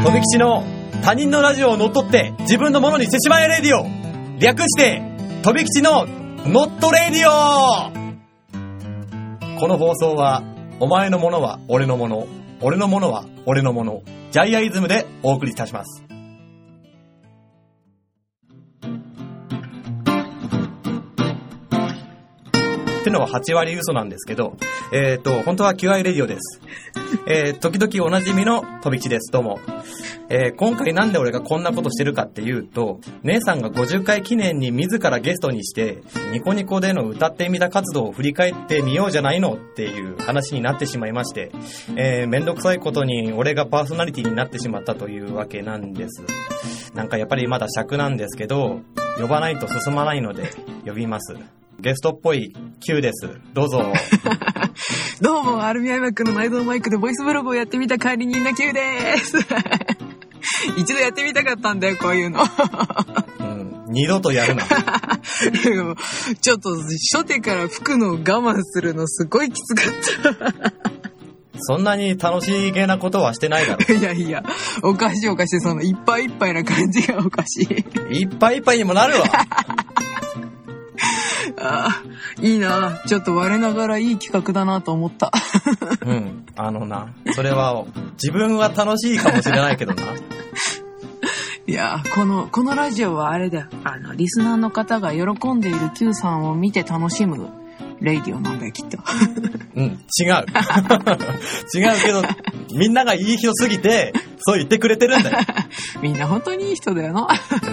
とびきちの他人のラジオを乗っ取って自分のものにしてしまえレディオ、略してとびきちのノットレディオ。この放送はお前のものは俺のもの、俺のものは俺のもの、ジャイアイズムでお送りいたします。ってのは8割嘘なんですけど、本当はキュアイレディオです。時々おなじみのとびきちです。どうも。今回なんで俺がこんなことしてるかっていうと、姉さんが50回記念に自らゲストにしてニコニコでの歌ってみた活動を振り返ってみようじゃないのっていう話になってしまいまして、めんどくさいことに俺がパーソナリティになってしまったというわけなんです。なんかやっぱりまだ尺なんですけど、呼ばないと進まないので呼びます。ゲストっぽい Q です。どうぞ。 どうも、アルミアイマックの内蔵マイクでボイスブログをやってみた管理人の Q です。一度やってみたかったんだよ、こういうの。 二度とやるな。 ちょっと初手から吹くのを我慢するのすごいきつかった。 そんなに楽しげなことはしてないだろ。 いやいや、おかしいおかしい、そのいっぱいいっぱいな感じがおかしい。 いっぱいいっぱいにもなるわ。 ああ、いいな。ちょっと我ながらいい企画だなと思った。 それは自分は楽しいかもしれないけどな。 いや、このラジオはあれだよ。リスナーの方が喜んでいる Q さんを見て楽しむレイディオなんだよ、きっと。 違う。違うけど、みんながいい人すぎて、そう言ってくれてるんだよ。 みんな本当にいい人だよな。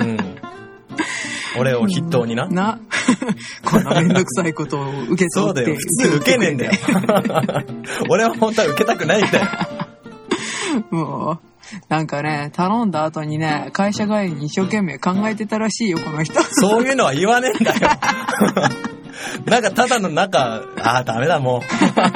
俺を筆頭にな。 こんなめんどくさいことを受け取って。そうだよ、 普通受けねえんだよ。俺は本当は受けたくないんだよ。 もう、なんかね、頼んだ後にね、会社帰りに一生懸命考えてたらしいよ、この人。 そういうのは言わねえんだよ。なんかただのダメだもう。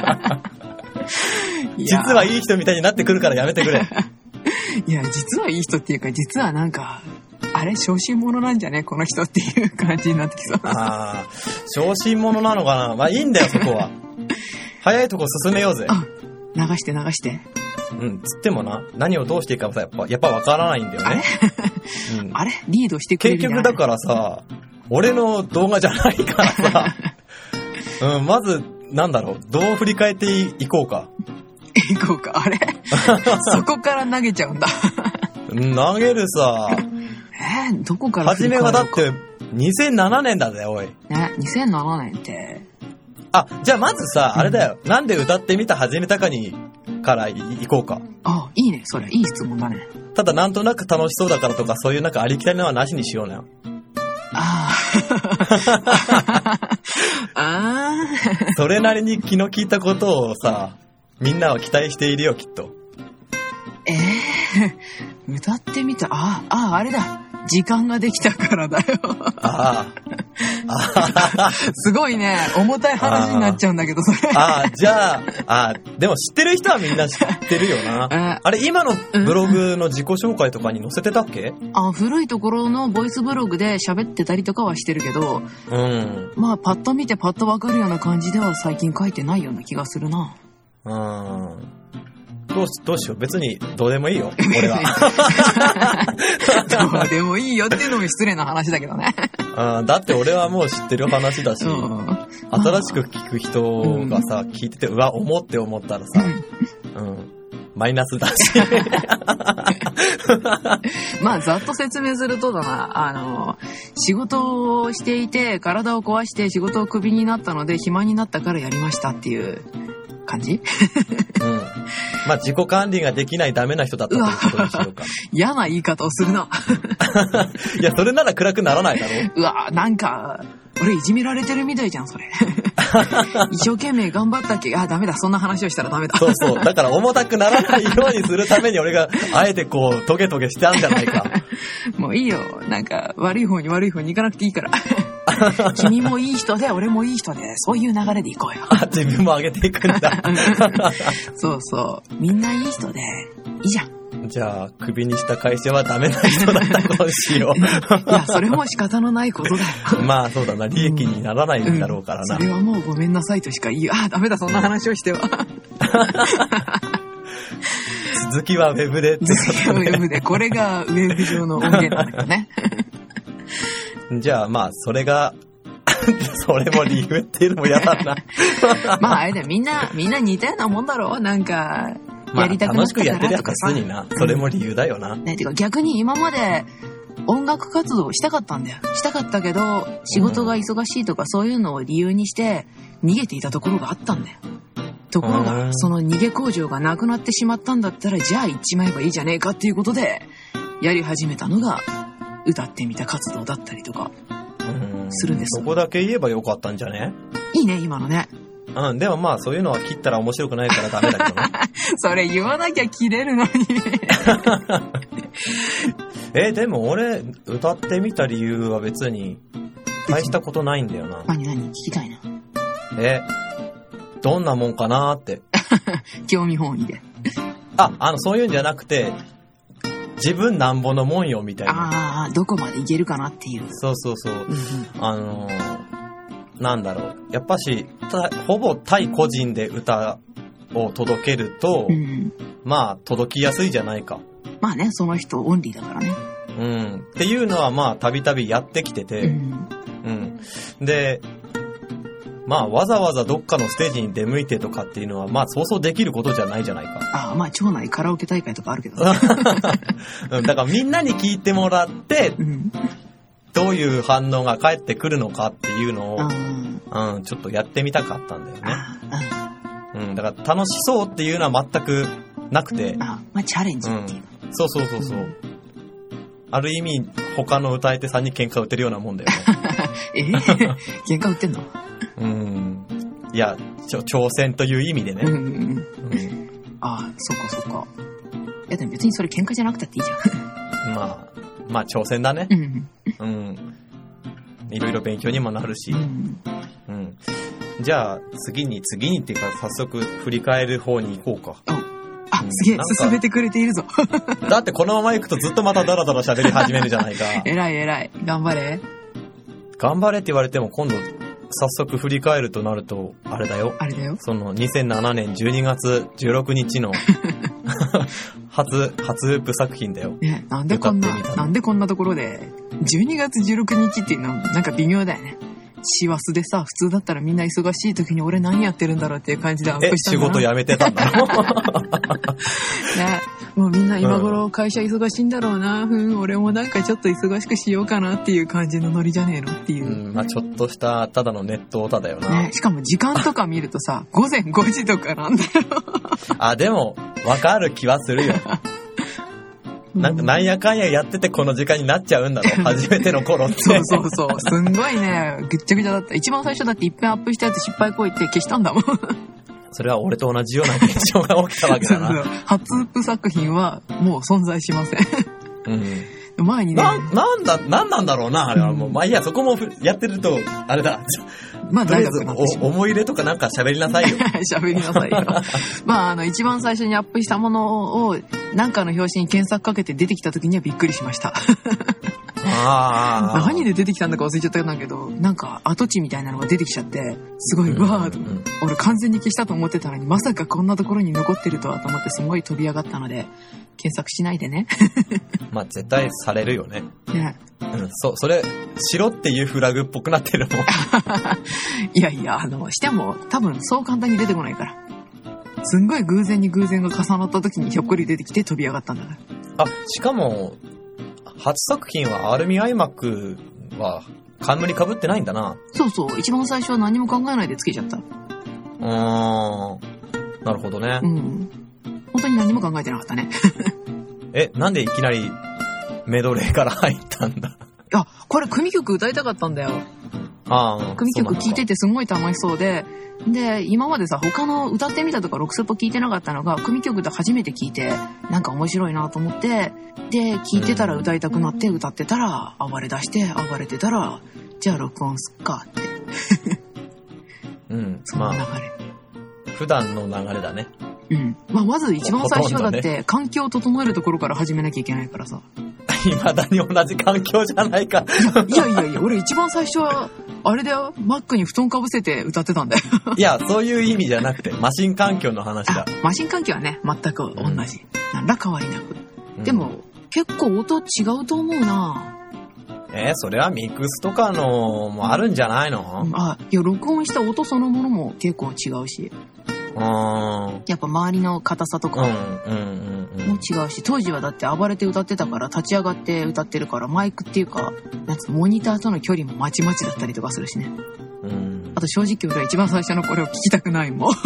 実はいい人みたいになってくるからやめてくれ。 いや、実はいい人っていうか、実はなんか、あれ小心者なんじゃねこの人っていう感じになってきそう。 小心者なのかな。まあいいんだよ、そこは。早いとこ進めようぜ。 流して。 つってもな、何をどうしていいかさ、やっぱ分からないんだよね。 あれリードしてくれる。 結局だからさ、俺の動画じゃないからさ、まず、どう振り返っていこうか。 あれそこから投げちゃうんだ。 投げるさ。 どこから初めはだって2007年だぜ、おい。 ね、2007年って。 じゃあまずさ、あれだよ。なんで歌ってみた始めたかから行こうか。 いいね、それ。いい質問だね。 ただなんとなく楽しそうだからとか、そういうなんかありきたりのはなしにしようなよ。それなりに気の利いたことをさ、みんなは期待しているよ、きっと。 歌ってみた。あれだ。時間ができたからだよ。すごいね、重たい話になっちゃうんだけど、それ。 じゃあ、でも知ってる人はみんな知ってるよな。あれ、今のブログの自己紹介とかに載せてたっけ？ 古いところのボイスブログで喋ってたりとかはしてるけど、まあ、パッと見てパッとわかるような感じでは最近書いてないような気がするな。 どうしよう。別にどうでもいいよ、俺は。 どうでもいいよっていうのも失礼な話だけどね。 だって俺はもう知ってる話だし、新しく聞く人がさ、聞いてて、思ったらさ、マイナスだし。 まあ、ざっと説明するとだな、仕事をしていて、体を壊して仕事をクビになったので、暇になったからやりましたっていう感じ？ まあ、自己管理ができないダメな人だったということにしようか。 嫌な言い方をするな。 いや、それなら暗くならないだろ。 なんか、俺いじめられてるみたいじゃん、それ。一生懸命頑張ったっけ？ダメだ、そんな話をしたらダメだ。 そう。だから重たくならないようにするために俺が、あえてこう、トゲトゲしてあんじゃないか。 もういいよ。なんか、悪い方に行かなくていいから。君もいい人で、俺もいい人で、そういう流れでいこうよ。 自分も上げていくんだ。 そう。みんないい人で、いいじゃん。 じゃあ、クビにした会社はダメな人だったことにしよう。 いや、それも仕方のないことだよ。 まあ、そうだな。利益にならないんだろうからな。 それはもうごめんなさいとしか言う。ダメだ、そんな話をしては。 図記はウェブでって図記はウェブで、これがウェブ上の音源なんだけどね。 じゃあまあ、それが、それも理由っていうのも嫌だな。 まああれだよ、みんな似たようなもんだろう。なんか、やりたくなったからとかさ。 楽しくやってるやつにな。それも理由だよな。 ね、てか逆に今まで音楽活動したかったんだよ。したかったけど、仕事が忙しいとかそういうのを理由にして逃げていたところがあったんだよ。ところが、その逃げ工場がなくなってしまったんだったら、じゃあ行っちまえばいいじゃねえかっていうことで、やり始めたのが、歌ってみた活動だったりとか、するんです。 そこだけ言えばよかったんじゃね？ いいね、今のね。 うん、でもまあそういうのは切ったら面白くないからダメだけどね。 それ言わなきゃ切れるのに。 でも俺、歌ってみた理由は別に、大したことないんだよな。 何聞きたいな。 どんなもんかなーって。 興味本位で。 そういうんじゃなくて、自分なんぼのもんよみたいな。 どこまでいけるかなっていう。 そう。なんだろう。やっぱし、ほぼ対個人で歌を届けると、まあ、届きやすいじゃないか。 まあね、その人オンリーだからね。 っていうのはまあ、たびたびやってきてて、で、まあ、わざわざどっかのステージに出向いてとかっていうのは、まあ、そうそうできることじゃないじゃないか。 まあ、町内カラオケ大会とかあるけど。 だからみんなに聞いてもらって、どういう反応が返ってくるのかっていうのを、ちょっとやってみたかったんだよね。だから楽しそうっていうのは全くなくて。 まあ、チャレンジっていう。 そう。ある意味、他の歌い手さんに喧嘩売ってるようなもんだよね。 喧嘩売ってんの？ いや、挑戦という意味でね。 そっか。いや、でも別にそれ喧嘩じゃなくたっていいじゃん。 まあ、挑戦だね。いろいろ勉強にもなるし。じゃあ、次にっていうか、早速振り返る方に行こうか。 すげえ、進めてくれているぞ。 だってこのまま行くとずっとまたダラダラ喋り始めるじゃないか。 偉い。頑張れって言われても今度、早速振り返るとなると、あれだよ。その2007年12月16日の初ウープ作品だよ。 なんでこんなところで、12月16日っていうのはなんか微妙だよね。師走でさ、普通だったらみんな忙しい時に俺何やってるんだろうっていう感じでアップしたんだな。 仕事辞めてたんだろもうみんな今頃会社忙しいんだろうな。俺もなんかちょっと忙しくしようかなっていう感じのノリじゃねえのっていう。 まあちょっとしたただのネットオタだよな。 しかも時間とか見るとさ、午前5時とかなんだよ。 でも、わかる気はするよ。なんやかんややっててこの時間になっちゃうんだろ。初めての頃って。 そう。すんごいね、ぐっちゃぐちゃだった。一番最初だって一遍アップしたやつ失敗行為って消したんだもん。それは俺と同じような現象が起きたわけだな。 初ウープ作品はもう存在しません。前にね。 なんなんだろうな、あれはもう。まあいいや、そこもやってると、あれだ。 まあ、 とりあえず思い入れとかなんか喋りなさいよ。 喋りなさいよ。まあ、一番最初にアップしたものを、なんかの表紙に検索かけて出てきた時にはびっくりしました。何で出てきたんだか忘れちゃったんだけど、なんか跡地みたいなのが出てきちゃって、すごい、わーと、俺完全に消したと思ってたのに、まさかこんなところに残ってるとはと思ってすごい飛び上がったので、検索しないでね。 まあ絶対されるよね。それ、しろっていうフラグっぽくなってるもん。 いや、しても多分そう簡単に出てこないから。すんごい偶然に偶然が重なった時にひょっこり出てきて飛び上がったんだから。 しかも、初作品はアルミアイマックは冠被ってないんだな。 そう。一番最初は何も考えないでつけちゃった。 なるほどね。 本当に何も考えてなかったね。 なんでいきなりメドレーから入ったんだ。 これ組曲歌いたかったんだよ。組曲聴いててすごい楽しそうで、今までさ、他の歌ってみたとかロクセポ聴いてなかったのが、組曲で初めて聴いて、なんか面白いなと思って、で、聴いてたら歌いたくなって歌ってたら、暴れ出して、暴れてたら、じゃあ録音すっかって。その流れ。 普段の流れだね。 まず一番最初だって、環境を整えるところから始めなきゃいけないからさ。 未だに同じ環境じゃないか。 いや、俺一番最初は、 あれだよ、マックに布団かぶせて歌ってたんだよ。 いや、そういう意味じゃなくて、マシン環境の話だ。 マシン環境はね、全く同じ。なんら変わりなく。でも、結構音違うと思うな。 それはミックスとかのもあるんじゃないの？ いや、録音した音そのものも結構違うし。やっぱ周りの硬さとかも違うし、当時はだって暴れて歌ってたから立ち上がって歌ってるからマイクっていうか、モニターとの距離もまちまちだったりとかするしね。あと正直俺は一番最初のこれを聞きたくないもん。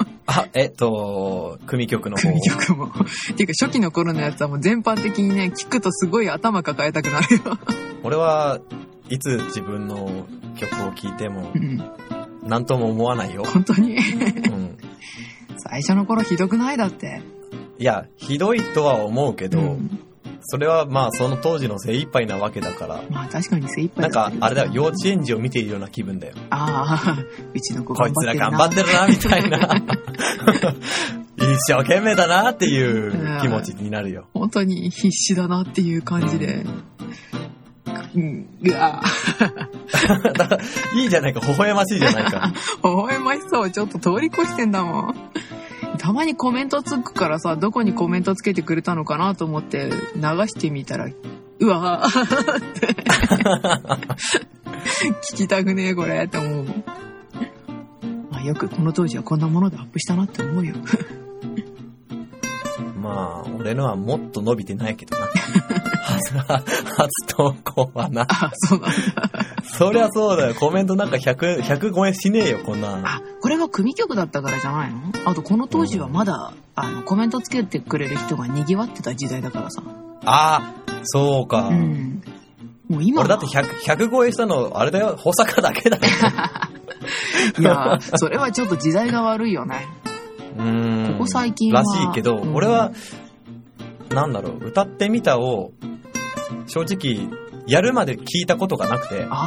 組曲の方。 組曲も。っていうか初期の頃のやつはもう全般的にね、聞くとすごい頭抱えたくなるよ。 俺はいつ自分の曲を聴いても、なんとも思わないよ。 本当に、最初の頃ひどくないだって。 いや、ひどいとは思うけど、それはまあその当時の精一杯なわけだから。 まあ確かに精一杯だ。 なんかあれだよ、幼稚園児を見ているような気分だよ。 うちの子頑張ってるな。 こいつら頑張ってるなみたいな。一生懸命だなっていう気持ちになるよ。 本当に必死だなっていう感じで。 だからいいじゃないか、微笑ましいじゃないか。 微笑ましそう、ちょっと通り越してんだもん。たまにコメントつくからさ、どこにコメントつけてくれたのかなと思って流してみたら、うわーって聞きたくねえこれって思う。まあよくこの当時はこんなものでアップしたなって思うよ。 まあ俺のはもっと伸びてないけどな。初投稿はな。 そうなんだ。 そりゃそうだよ。コメントなんか100超えしねえよ、こんな。 これが組曲だったからじゃないの？あとこの当時はまだ、コメントつけてくれる人が賑わってた時代だからさ。 そうか。 もう今俺だって100超えしたの、あれだよ、保坂だけだよ。 いや、それはちょっと時代が悪いよね。ここ最近は。 らしいけど、俺は、なんだろう、歌ってみたを、正直、やるまで聞いたことがなくて。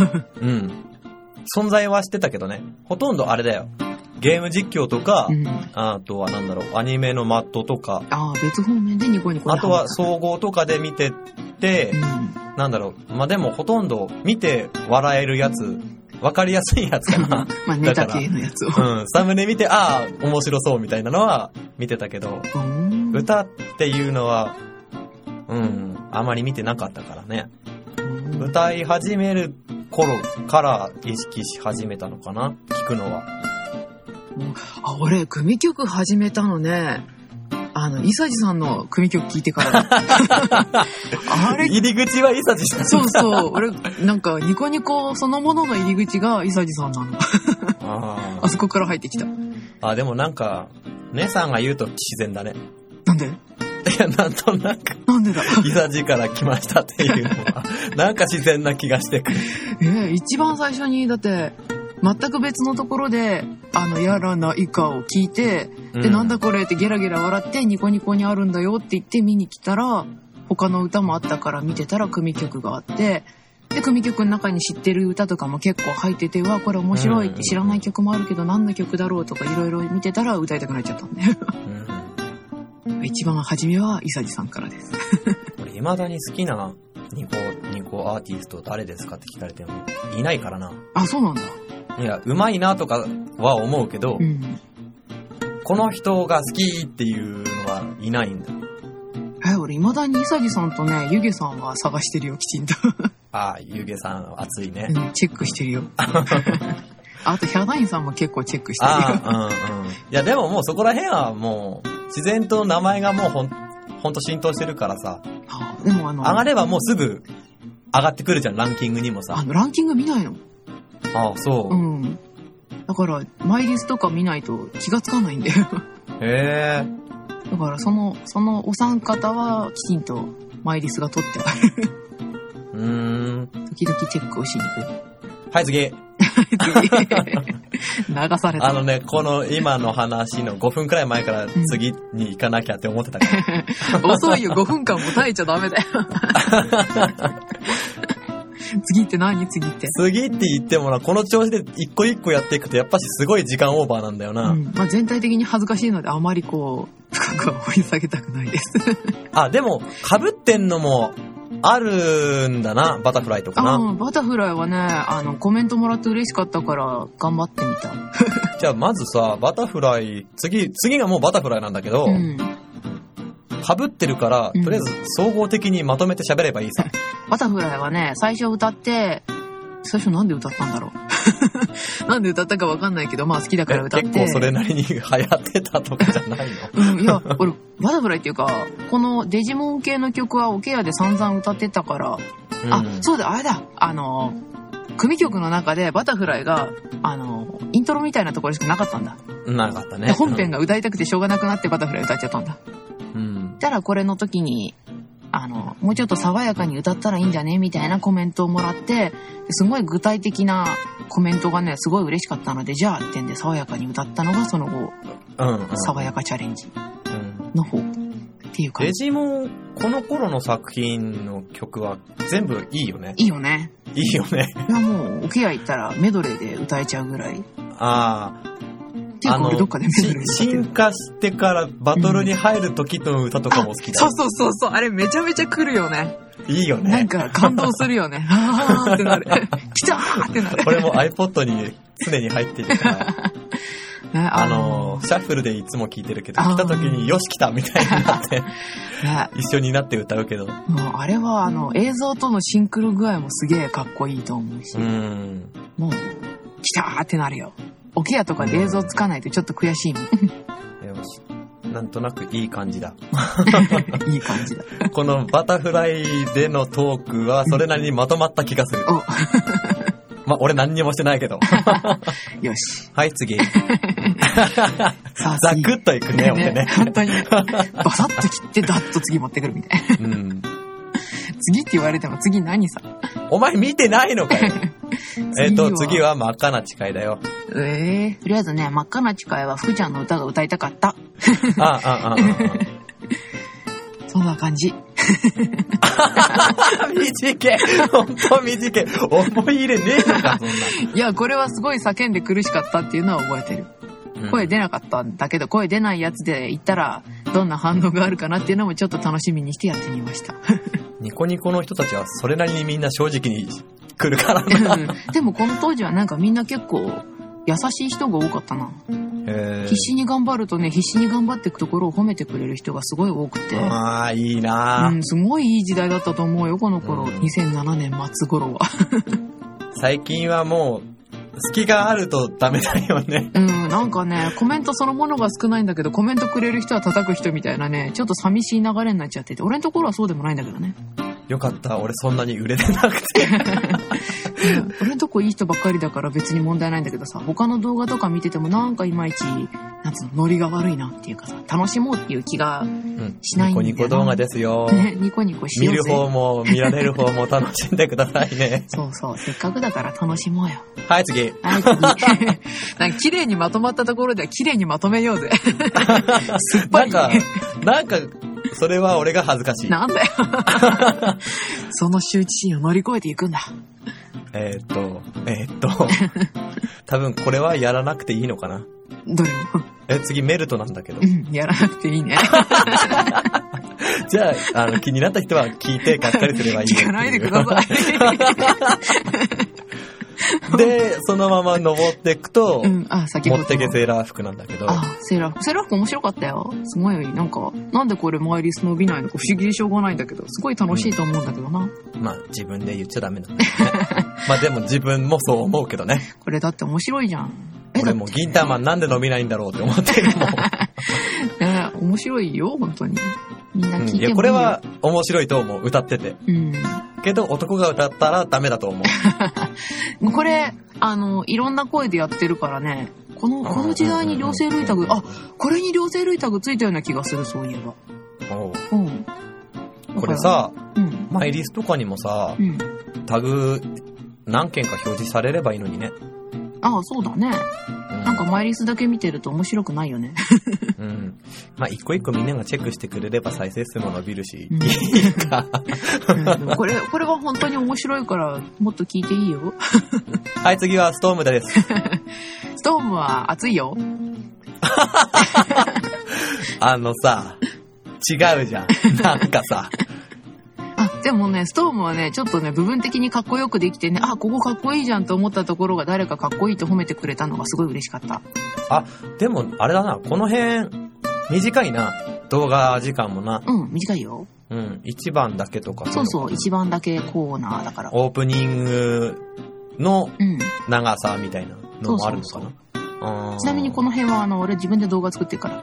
存在はしてたけどね。ほとんどあれだよ。ゲーム実況とか、あとはなんだろう、アニメのマットとか。 別方面でニコニコ。 あとは総合とかで見てて、なんだろう、まあ、でもほとんど見て笑えるやつ、わかりやすいやつかな。 まあネタ系のやつを。 サムネ見て、面白そうみたいなのは見てたけど、歌っていうのは、あまり見てなかったからね。歌い始める頃から意識し始めたのかな、聞くのは。 俺、組曲始めたのね、伊佐治さんの組曲聞いてから。あれ入り口は伊佐治さん。 そうそう。俺、なんか、ニコニコそのものの入り口が伊佐治さんなの。あそこから入ってきた。 でもなんか、姉さんが言うと自然だね。 なんで？ いや、なんとなく。 なんでだ？ 伊佐治から来ましたっていうのは、なんか自然な気がしてくる。 一番最初に、だって、全く別のところで、やらないかを聞いて、で、なんだこれってゲラゲラ笑って、ニコニコにあるんだよって言って見に来たら、他の歌もあったから見てたら組曲があって、で、組曲の中に知ってる歌とかも結構入ってて、これ面白いって知らない曲もあるけど、何の曲だろうとかいろいろ見てたら歌いたくなっちゃったんで。一番初めは伊佐治さんからです。 俺、未だに好きなニコアーティスト誰ですかって聞かれても、いないからな。 そうなんだ。 いや、うまいなとかは思うけど、この人が好きっていうのはいないんだ。 俺未だに伊佐治さんとね、湯気さんは探してるよ、きちんと。 湯気さん熱いね。 チェックしてるよ。あとヒャダインさんも結構チェックしてるよ。 いやでももうそこら辺はもう自然と名前がもうほんと浸透してるからさ。 でも上がればもうすぐ上がってくるじゃん、ランキングにもさ。 ランキング見ないの？ そう。 だから、マイリスとか見ないと気がつかないんだよ。 へー。 だから、そのお三方は、きちんとマイリスが取ってある。時々チェックをしに行く。 はい、次。流された。 この今の話の5分くらい前から次に行かなきゃって思ってたから。 遅いよ、5分間も耐えちゃダメだよ。次って何？次って言ってもな、この調子で一個一個やっていくとやっぱしすごい時間オーバーなんだよな。 全体的に恥ずかしいのであまり深くは掘り下げたくないです。 でも被ってんのもあるんだな、バタフライとかな。 バタフライはね、コメントもらって嬉しかったから頑張ってみた。 じゃあまずさ、バタフライ、次がもうバタフライなんだけど、被ってるから、とりあえず総合的にまとめて喋ればいいさ。 バタフライはね、最初歌って、最初なんで歌ったんだろう。なんで歌ったかわかんないけど、まあ好きだから歌って。 結構それなりに流行ってたとかじゃないの？ いや、俺、バタフライっていうか、このデジモン系の曲はオケアで散々歌ってたから、そうだ、あれだ、組曲の中でバタフライが、イントロみたいなところしかなかったんだ。 なかったね。 本編が歌いたくてしょうがなくなってバタフライ歌っちゃったんだ。たらこれの時に、もうちょっと爽やかに歌ったらいいんじゃねみたいなコメントをもらって、すごい具体的なコメントがね、すごい嬉しかったので、じゃあってんで爽やかに歌ったのがその後、爽やかチャレンジの方っていうか。 デジモン、この頃の作品の曲は全部いいよね。 いいよね。 いいよね。 いやもう、オケア行ったらメドレーで歌えちゃうぐらい。どっかで進化してからバトルに入る時の歌とかも好きだ。 そう。あれめちゃめちゃ来るよね。 いいよね。 なんか感動するよね。あーってなる。来たーってなる。 これも iPod に常に入ってるから。シャッフルでいつも聴いてるけど、来た時によし来たみたいになって、一緒になって歌うけど。 あれは映像とのシンクロ具合もすげえかっこいいと思うし。もう、来たーってなるよ。オケアとかで映像つかないとちょっと悔しいもん。 よし。なんとなくいい感じだ。 いい感じだ。 このバタフライでのトークはそれなりにまとまった気がする。まあ、俺何にもしてないけど。 よし。 はい、次。ザクッといくね、俺ね。 本当に。バサッと切ってダッと次持ってくるみたいな。次って言われても次何さ。 お前見てないのかよ。次は真っ赤な誓いだよ。 とりあえずね、真っ赤な誓いは福ちゃんの歌が歌いたかった。そんな感じ。 短い。ほんと短い。思い入れねえのか、そんな。 いや、これはすごい叫んで苦しかったっていうのは覚えてる。声出なかったんだけど、声出ないやつで言ったら、どんな反応があるかなっていうのもちょっと楽しみにしてやってみました。 ニコニコの人たちはそれなりにみんな正直に来るからな。 でもこの当時はなんかみんな結構優しい人が多かったな。必死に頑張るとね、必死に頑張っていくところを褒めてくれる人がすごい多くて。 いいな、 すごいいい時代だったと思うよ、この頃。2007年末頃は。 最近はもう、隙があるとダメだよね。 なんかね、コメントそのものが少ないんだけど、コメントくれる人は叩く人みたいなね、ちょっと寂しい流れになっちゃってて、俺のところはそうでもないんだけどね。 よかった、俺そんなに売れてなくて。 俺のとこいい人ばっかりだから別に問題ないんだけどさ、他の動画とか見ててもなんかいまいち、なんつうの、ノリが悪いなっていうかさ、楽しもうっていう気がしないんだよな。 ニコニコ動画ですよ。 ね、ニコニコしようぜ。 見る方も見られる方も楽しんでくださいね。 そう、せっかくだから楽しもうよ。 はい、次。 なんか綺麗にまとまったところでは綺麗にまとめようぜ。すっぱり。 なんか、それは俺が恥ずかしい。 なんだよ。その羞恥心を乗り越えていくんだ。 多分これはやらなくていいのかな。 どれも。 次メルトなんだけど。 やらなくていいね。 じゃあ、気になった人は聞いてがっかりすればいいよ。 聞かないでください。 で、そのまま登っていくと、持ってけセーラー服なんだけど。 セーラー服面白かったよ。すごい、なんでこれマイリス伸びないのか不思議でしょうがないんだけど、すごい楽しいと思うんだけどな。 まあ、自分で言っちゃダメなんだけどね。まあでも自分もそう思うけどね。 これだって面白いじゃん。 俺もギンターマンなんで伸びないんだろうって思ってるもん。 面白いよ、本当に。みんな聞いてもいいよ。 いや、これは面白いと思う、歌ってて。けど男が歌ったらダメだと思う。 これ、いろんな声でやってるからね、この時代に両声類タグ、これに両声類タグついたような気がする、そういえば。 これさ、マイリスとかにもさ、タグ何件か表示されればいいのにね。 そうだね。なんかマイリスだけ見てると面白くないよね。 まあ一個一個みんながチェックしてくれれば再生数も伸びるし、いいか。 これは本当に面白いからもっと聞いていいよ。 はい、次はストームです。 ストームは熱いよ。 違うじゃん。なんかさ。 ででもね、ストームはね、ちょっとね、部分的にかっこよくできてね、あ、ここかっこいいじゃんと思ったところが誰かかっこいいと褒めてくれたのがすごい嬉しかった。 あ、でも、あれだな、この辺、短いな。動画時間もな。 うん、短いよ。 うん、1番だけとか。 そうそう、1番だけコーナーだから。 オープニングの長さみたいなのもあるのかな。 ちなみにこの辺は俺自分で動画作ってるから、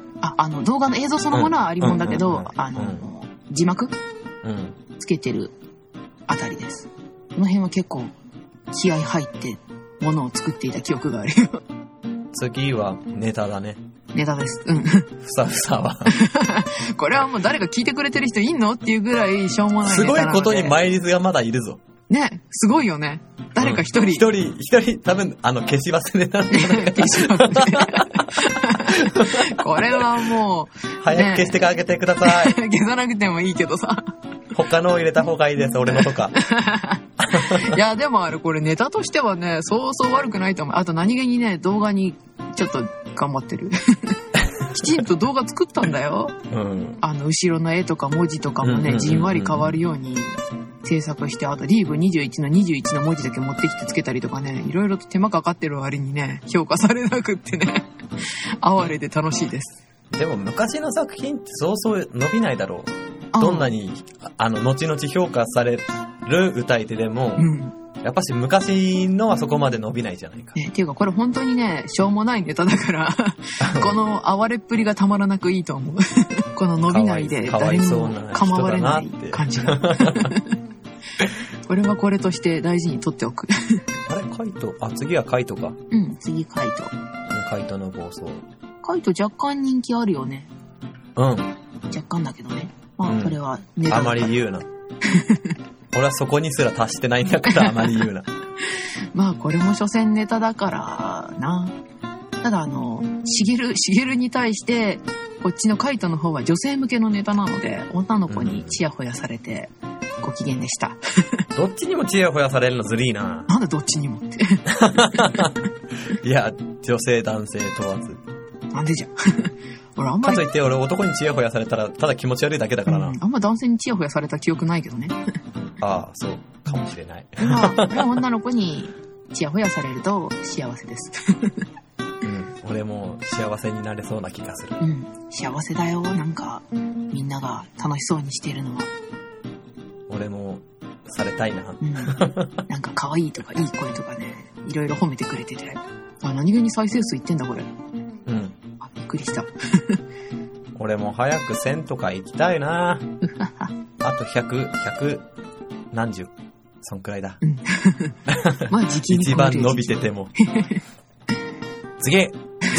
動画の映像そのものはありもんだけど、字幕、つけてるあたりです。この辺は結構気合入ってものを作っていた記憶があるよ。 次はネタだね。 ネタです。うん。 ふさふさは。 これはもう誰か聞いてくれてる人いんのっていうぐらいしょうもないネタなので。 すごいことにマイリズがまだいるぞ。 ね、すごいよね。誰か一人。 一人、多分、消し忘れたんだよね。 消し忘れ。これはもう。 早く消してあげてください。 消さなくてもいいけどさ。 他のを入れた方がいいです、俺のとか。 いや、でもこれネタとしてはね、そうそう悪くないと思う。あと何気にね、動画にちょっと頑張ってる。きちんと動画作ったんだよ。うん。後ろの絵とか文字とかもね、じんわり変わるように制作して、あとリーブ21の21の文字だけ持ってきてつけたりとかね、いろいろと手間かかってる割にね、評価されなくってね、哀れで楽しいです。 でも昔の作品ってそうそう伸びないだろう。どんなに、後々評価される歌い手でも、やっぱし昔のはそこまで伸びないじゃないか。 っていうかこれ本当にね、しょうもないネタだから、この哀れっぷりがたまらなくいいと思う。この伸びないで誰にも構われない感じが。これはこれとして大事に取っておく。 あれカイト、次はカイトか。 うん、次カイト。 カイトの暴走。 カイト若干人気あるよね。 うん。 若干だけどね。まあ、これはネタだから。 あまり言うな。俺はそこにすら達してないんだからあまり言うな。 まあこれも所詮ネタだからな。ただしげるに対してこっちのカイトの方は女性向けのネタなので、女の子にチヤホヤされてご機嫌でした。 どっちにもチヤホヤされるのずるいな。 なんでどっちにもって。 いや、女性男性問わず。 なんでじゃん。俺あんまり。 かといって俺男にチヤホヤされたらただ気持ち悪いだけだからな。 あんま男性にチヤホヤされた記憶ないけどね。 ああ、そうかもしれない。 女の子にチヤホヤされると幸せです。 俺も幸せになれそうな気がする。 幸せだよ。なんかみんなが楽しそうにしているのは。 俺もされたいな。 なんか可愛いとかいい声とかね、いろいろ褒めてくれてて、何気に再生数いってんだこれ。びっくりした。 俺も早く1000とか行きたいな。あと100何十、そんくらいだ。 まあ時期に一番伸びてても。次。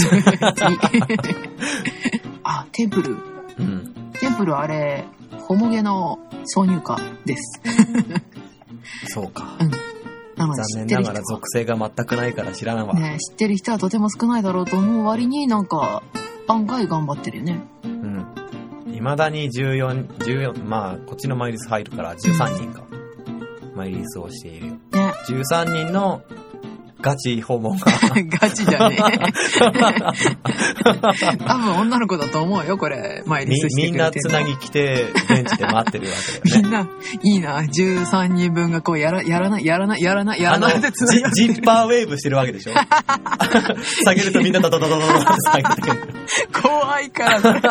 テンプル。テンプルあれ、ホモゲの挿入歌です。 そうか。 なので残念ながら属性が全くないから知らないわ。 ね、知ってる人はとても少ないだろうと思う割になんか案外頑張ってるよね。 未だに14、まあこっちのマイリス入るから13人か。マイリスをしているよ。ね。13人のガチ訪問が。 ガチじゃねえ。多分女の子だと思うよ、これ。マイリスしてくれてる。みんなつなぎ来て、ベンチで待ってるわけだよね。 みんな、いいな。13人分がこう、やらないってつなぎジッパーウェーブしてるわけでしょ。下げるとみんなドドドドドドって下げてる。 怖いから、これ。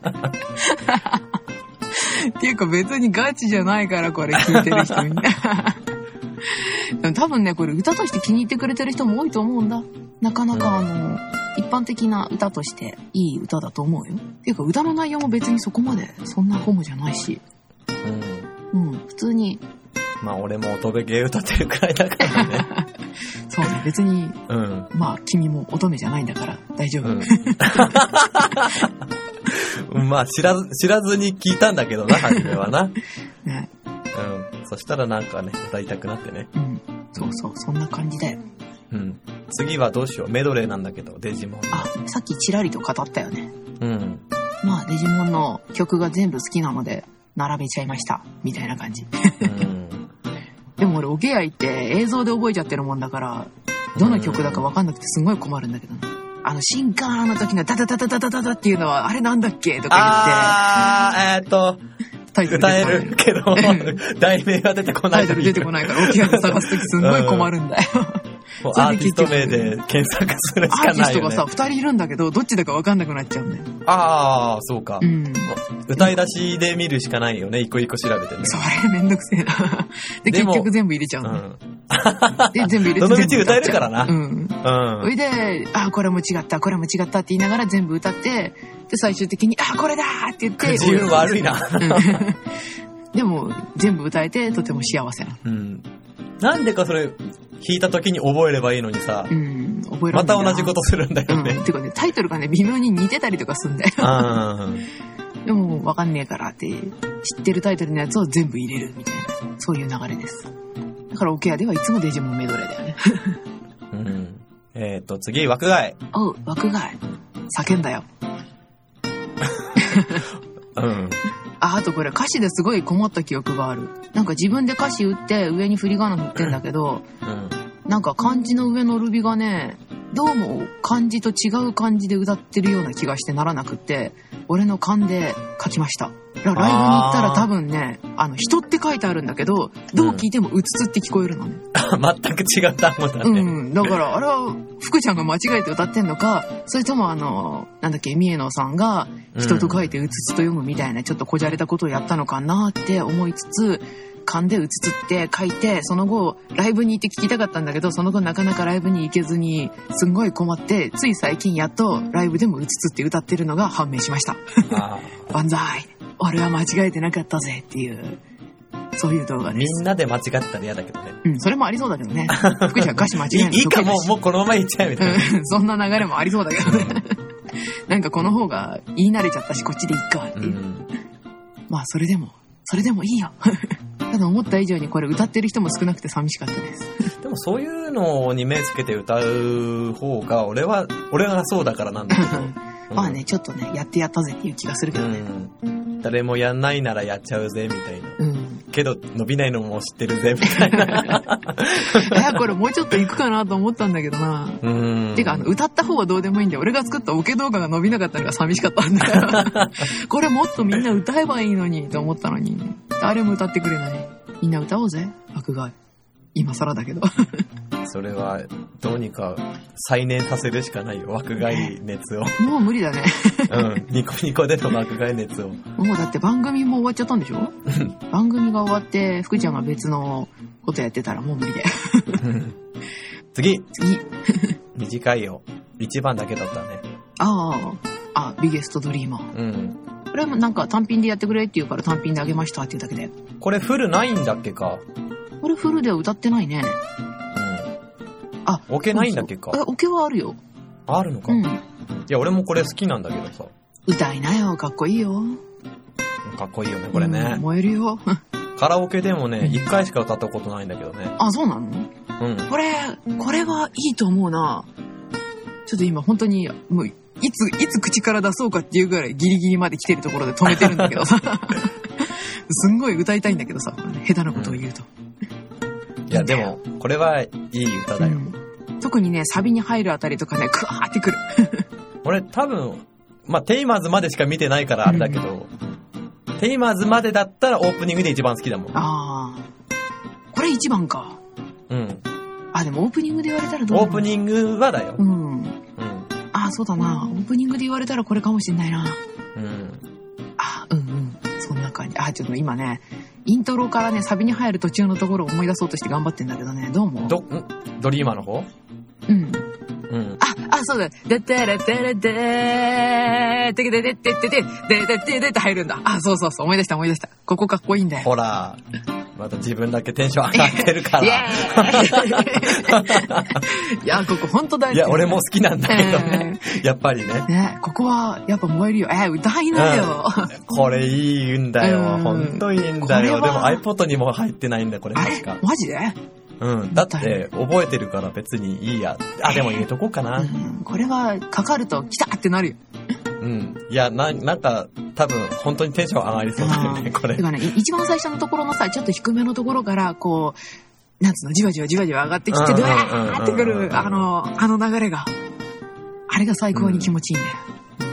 っていうか別にガチじゃないから、これ聞いてる人みんな。でも多分ね、これ歌として気に入ってくれてる人も多いと思うんだ。なかなか一般的な歌としていい歌だと思うよ。っていうか歌の内容も別にそこまでそんなホモじゃないし。普通に。 まあ俺も乙女芸歌ってるくらいだからね。 そうね、別に、まあ君も乙女じゃないんだから大丈夫。 まあ知らずに聞いたんだけどな、初めはな。 ね。 そしたらなんかね、歌いたくなってね。 そうそう、そんな感じだよ。 次はどうしよう。メドレーなんだけど、デジモン。 さっきちらりと語ったよね。まあ、デジモンの曲が全部好きなので、並べちゃいました。みたいな感じ。でも俺、オケアイって映像で覚えちゃってるもんだから、どの曲だか分かんなくてすごい困るんだけどね。シンカーの時のダダダダダダダダっていうのは、あれなんだっけとか言って。 タイトル歌えるけど、題名が出てこない。 タイトル出てこないから、オケアを探すときすんごい困るんだよ。 もうアーティスト名で検索するしかないよね。 アーティストがさ、2人いるんだけど、どっちだか分かんなくなっちゃうんだよ。 ああ、そうか。 うん。 歌い出しで見るしかないよね。一個一個調べてね。 それめんどくせえな。で、結局全部入れちゃうの。 うん。 で、全部入れて。 どの道歌えるからな。 うん。それで、これも違った、これも違ったって言いながら全部歌って、で、最終的に、これだーって言って。 自分悪いな。 でも、全部歌えて、とても幸せな。 うん。なんでかそれ、弾いた時に覚えればいいのにさ、 覚えられない。 また同じことするんだよね。 てかね、タイトルがね、微妙に似てたりとかすんだよ。でも、わかんねえからって、知ってるタイトルのやつを全部入れるみたいな、そういう流れです。だから、オケアではいつもデジモンメドレーだよね。 うん。次、枠外。 枠外。叫んだよ。 うん。 あとこれ歌詞ですごい困った記憶がある。なんか自分で歌詞打って上に振り仮名振ってんだけど、なんか漢字の上のルビがね、どうも漢字と違う漢字で歌ってるような気がしてならなくって、俺の勘で書きました。ライブに行ったら多分ね、人って書いてあるんだけど、どう聞いてもうつつって聞こえるのね。 全く違う単語だね。 だからあれは福ちゃんが間違えて歌ってんのか、それともなんだっけ、三重野さんが人と書いてうつつと読むみたいなちょっとこじゃれたことをやったのかなって思いつつ、勘でうつつって書いて、その後ライブに行って聞きたかったんだけど、その後なかなかライブに行けずにすんごい困って、つい最近やっとライブでもうつつって歌ってるのが判明しました。万歳、俺は間違えてなかったぜっていう、そういう動画です。 みんなで間違ったら嫌だけどね。 それもありそうだけどね。福ちゃん歌詞間違えないのいいか、もうこのまま言っちゃえみたいな。 そんな流れもありそうだけどね。なんかこの方が言い慣れちゃったし、こっちでいっかっていう。まあそれでもいいよ。ただ思った以上にこれ歌ってる人も少なくて寂しかったです。 でもそういうのに目つけて歌う方が俺がそうだからなんだけど。 まあね、ちょっとね、やってやったぜっていう気がするけどね。 誰もやんないならやっちゃうぜみたいな。けど伸びないのも知ってるぜみたいな。 これもうちょっと行くかなと思ったんだけどな。てか歌った方はどうでもいいんで、俺が作ったオケ動画が伸びなかったのが寂しかったんだよ。これもっとみんな歌えばいいのにと思ったのに、誰も歌ってくれない。みんな歌おうぜ、枠外。今更だけど。 それはどうにか再燃させるしかないよ、枠外熱を。 もう無理だね。 ニコニコでの枠外熱を。 もうだって番組も終わっちゃったんでしょ？番組が終わって福ちゃんが別のことやってたらもう無理だよ。 次。短いよ。1番だけだったね。 ビゲストドリーマー。これもなんか単品でやってくれって言うから単品であげましたっていうだけで。これフルないんだっけか？ これフルでは歌ってないね。 オケないんだっけか？ オケはあるよ。 あるのか。いや、俺もこれ好きなんだけどさ。 歌いなよ、かっこいいよ。 かっこいいよね、これね。 燃えるよ。 カラオケでもね、1回しか歌ったことないんだけどね。 そうなの？これはいいと思うな。ちょっと今本当に、もう、いつ口から出そうかっていうぐらいギリギリまで来てるところで止めてるんだけどさ。すんごい歌いたいんだけどさ、下手なことを言うと。 いや、でも、これはいい歌だよ。 特にね、サビに入るあたりとかね、クワーってくる。 俺多分、テイマーズまでしか見てないからあれだけど、テイマーズまでだったらオープニングで一番好きだもん。 これ一番か。でもオープニングで言われたらどう？ オープニングはだよ。 そうだな。オープニングで言われたらこれかもしんないな。そんな感じ。ちょっと今ね、イントロからね、サビに入る途中のところを思い出そうとして頑張ってんだけどね、どうも。 ドリーマーの方？ そうだ。でてれてれでーてけででってってでででででって入るんだ。そう思い出した。ここかっこいいんだよ。 ほら。また自分だけテンション上がってるから。 いや、ここほんと大好き。 いや、俺も好きなんだけどね。やっぱりね。 ここはやっぱ燃えるよ。歌いなよ。 これいいんだよ。ほんといいんだよ。でも iPod にも入ってないんだ、これ確か。 マジで？ だって覚えてるから別にいいや。でも入れとこうかな。 これはかかると来たってなるよ。 いや、なんか多分本当にテンション上がりそうだよね、これ。 だからね、一番最初のところのさ、ちょっと低めのところからこう、なんつうの、じわじわ上がってきて、ドワーってくるあの流れが、あれが最高に気持ちいいんだよ。